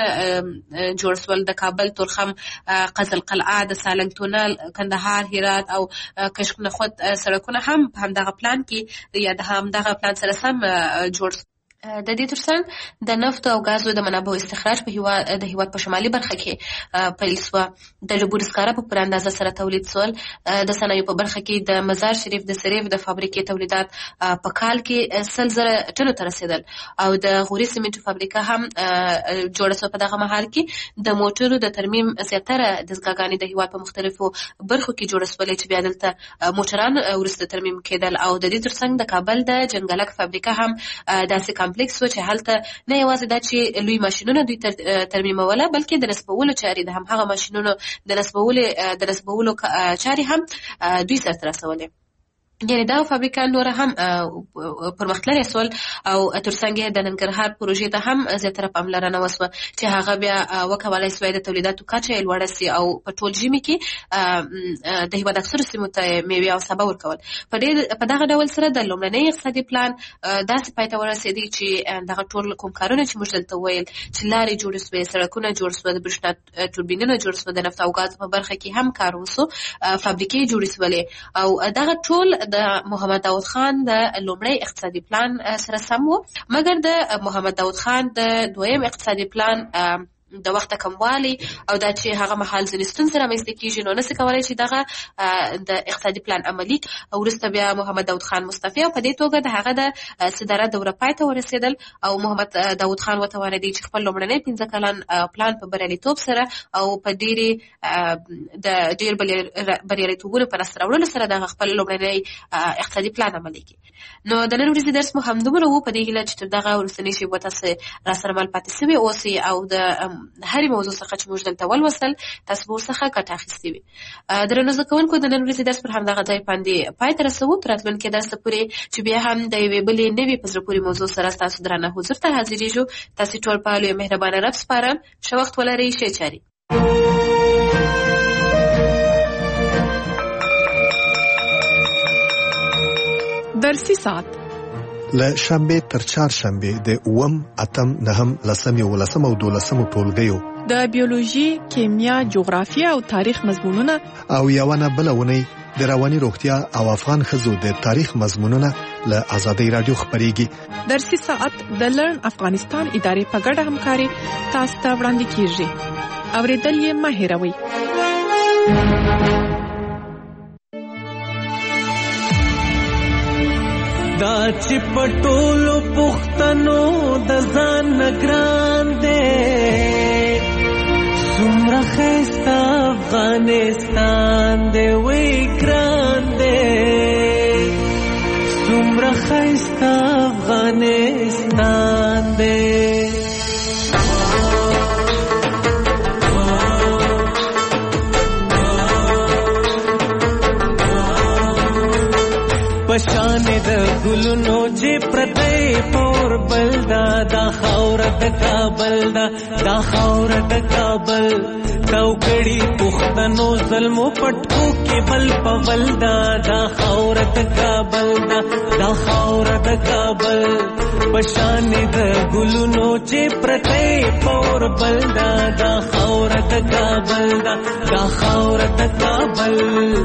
S24: سړکونه جوړ شول. د کابل تورخم قزل قلعه د سالنګ تونل کندهار هرات او کشک نخود سړکونه هم په همدغه پلان کې یا د همدغه پلان سره سم جوړ. د دې ترڅنګ د نفت او غازو د منابعو استخراج په هیواد د هیواد په شمالي برخه کې پیل شو. د لوبور سکاره په پوره اندازه سره تولید شول. د صنایعو په برخه کې د مزار شریف د سریف د فابریکې تولیدات په کال کې سل زره ټنو ته رسیدل او د غوري سیمنټو فابریکه هم جوړه شوه. په دغه مهال کې د موټرو د ترمیم زیاتره دستګاګانې د هیواد په مختلفو برخو کې جوړه شولې چې بیا دلته موټران وروسته ترمیم کېدل او د دې ترڅنګ د کابل د جنګلک فابریکه هم داسې کمپلیکس و چې هلته نه یوازې دا چې لوی ماشینونه دوی ترمیموله بلکې د نسبولو چارې د همهغه ماشینونو د نسبولو د نسبولو چارې هم دوی سرته رسولې. یعنې دا فابریکان نور هم پرمختللي شول او ترڅنګ یې د ننګرهار پروژې ته هم زیاتره پاملرنه وشوه چې هغه بیا وکولای شوی د تولیداتو کچه یې لوړه سي او په ټول ژمي کې د هېواد اکثرو سیمو ته مېوې او سابه ورکول. په دغه ډول سره د لومړني اقتصادي پلان داسې پای ته ورسېدی چې دغه ټول کوم کارونه چې موږ دلته وویل چې لارې جوړې شوې سړکونه جوړ شوه د برېښنا توربینونه جوړ شوه د نفت او ګازو په برخه کې هم کار وشو فابریکې جوړې شولې او دغه ټول د محمد داود خان د لومړی اقتصادي پلان سره سم و. مګر د محمد داود خان د دویم اقتصادي پلان د وخت کموالی او دا چې هغه مهال ځینې ستونزې رامنځته کېږي نو نسي کولی چې دغه د اقتصادي پلان عملي. وروسته بیا محمد داود خان مستعفي او په دې توګه د هغه د صدارت دوره پای ته ورسېدل او محمد داود خان وتوانېدی چې خپل لومړنی پنځه کلن پلان په بریالیتوب سره او په ډېرې د ډېر بریالیتوبونو په لاسته راوړلو سره دغه خپل لومړنی اقتصادي پلان عملي کړي. نو د نن ورځې درس مو همدومره و په دې هیله چې تر دغه وروستنۍ شېبو تاسې راسره مل پاتې سوي اوسئ او د هرې موضوع څخه چې موږ دلته ولوستل تاسو به ورڅخه ګټه اخیستې وي. درنو زده کوونکو د نن ورځې درس پر همدغه ځای باندې پای ته رسوو. تر راتلونکي درس پورې چې بیا هم د یوې بلې نوې په زړه پورې موضوع سره ستاسو درانه حضور ته حاضرېږو. تاسې ټول په لوی مهربانه رب سپارم. ښه وخت ولرئ. ښې چارې.
S3: درسي ساعت
S7: له شنبه تر چهارشنبه د اووم اتم نهم لسم یولسم او دولسم ټولګیو
S3: د بیولوژي کیمیا جغرافیه او تاریخ مضمونونه
S7: او یوونه بلونه د رواني روغتیا او افغان ښځو د تاریخ مضمونونه له آزادۍ رادیو خپرېږي.
S3: درسي ساعت د لرن افغانستان ادارې په ګډه همکاري تاسو ته وړاندې کیږي. اورېدل یې مه هېروئ.
S8: دا چې پټولو پښتنو د ځان نگران دے سمره خیستا افغانستان دے وی گران دے سمره خیستا افغانستان دے پشان پشان د ګلونو چې پرته پور بلدا دا خاور د کابل دا دا خاور د کابل توکړي پښتنو ظلمو پټکو کې بل پول دا دا خاور د کابل دا دا خاور د کابل پشان د ګلونو چې پرته پور بلدا دا خاور د کابل دا دا خاور د کابل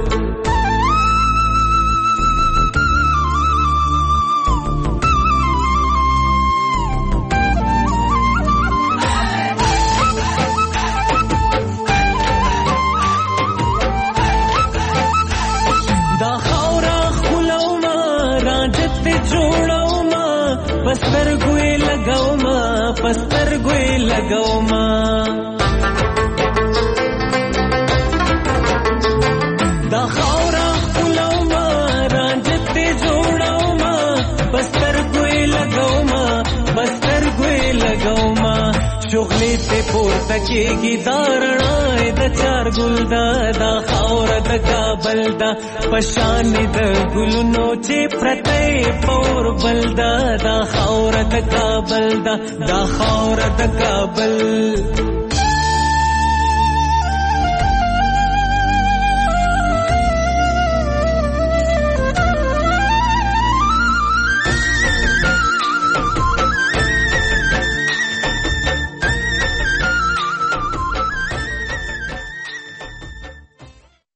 S8: پستر گوی لگاو ما پستر گوی لگاو ما دا خورا خلاو ما رانجت جوڑاو ما پستر گوی لگاو ما پستر گوی لگاو ما شغلی تے پورتا کیگی دارنائی دا چار گل دا دا خور دا کابل دا پشان دا گلنو چی پرتی پور بل دا دا خور دا کابل دا دا خور دا کابل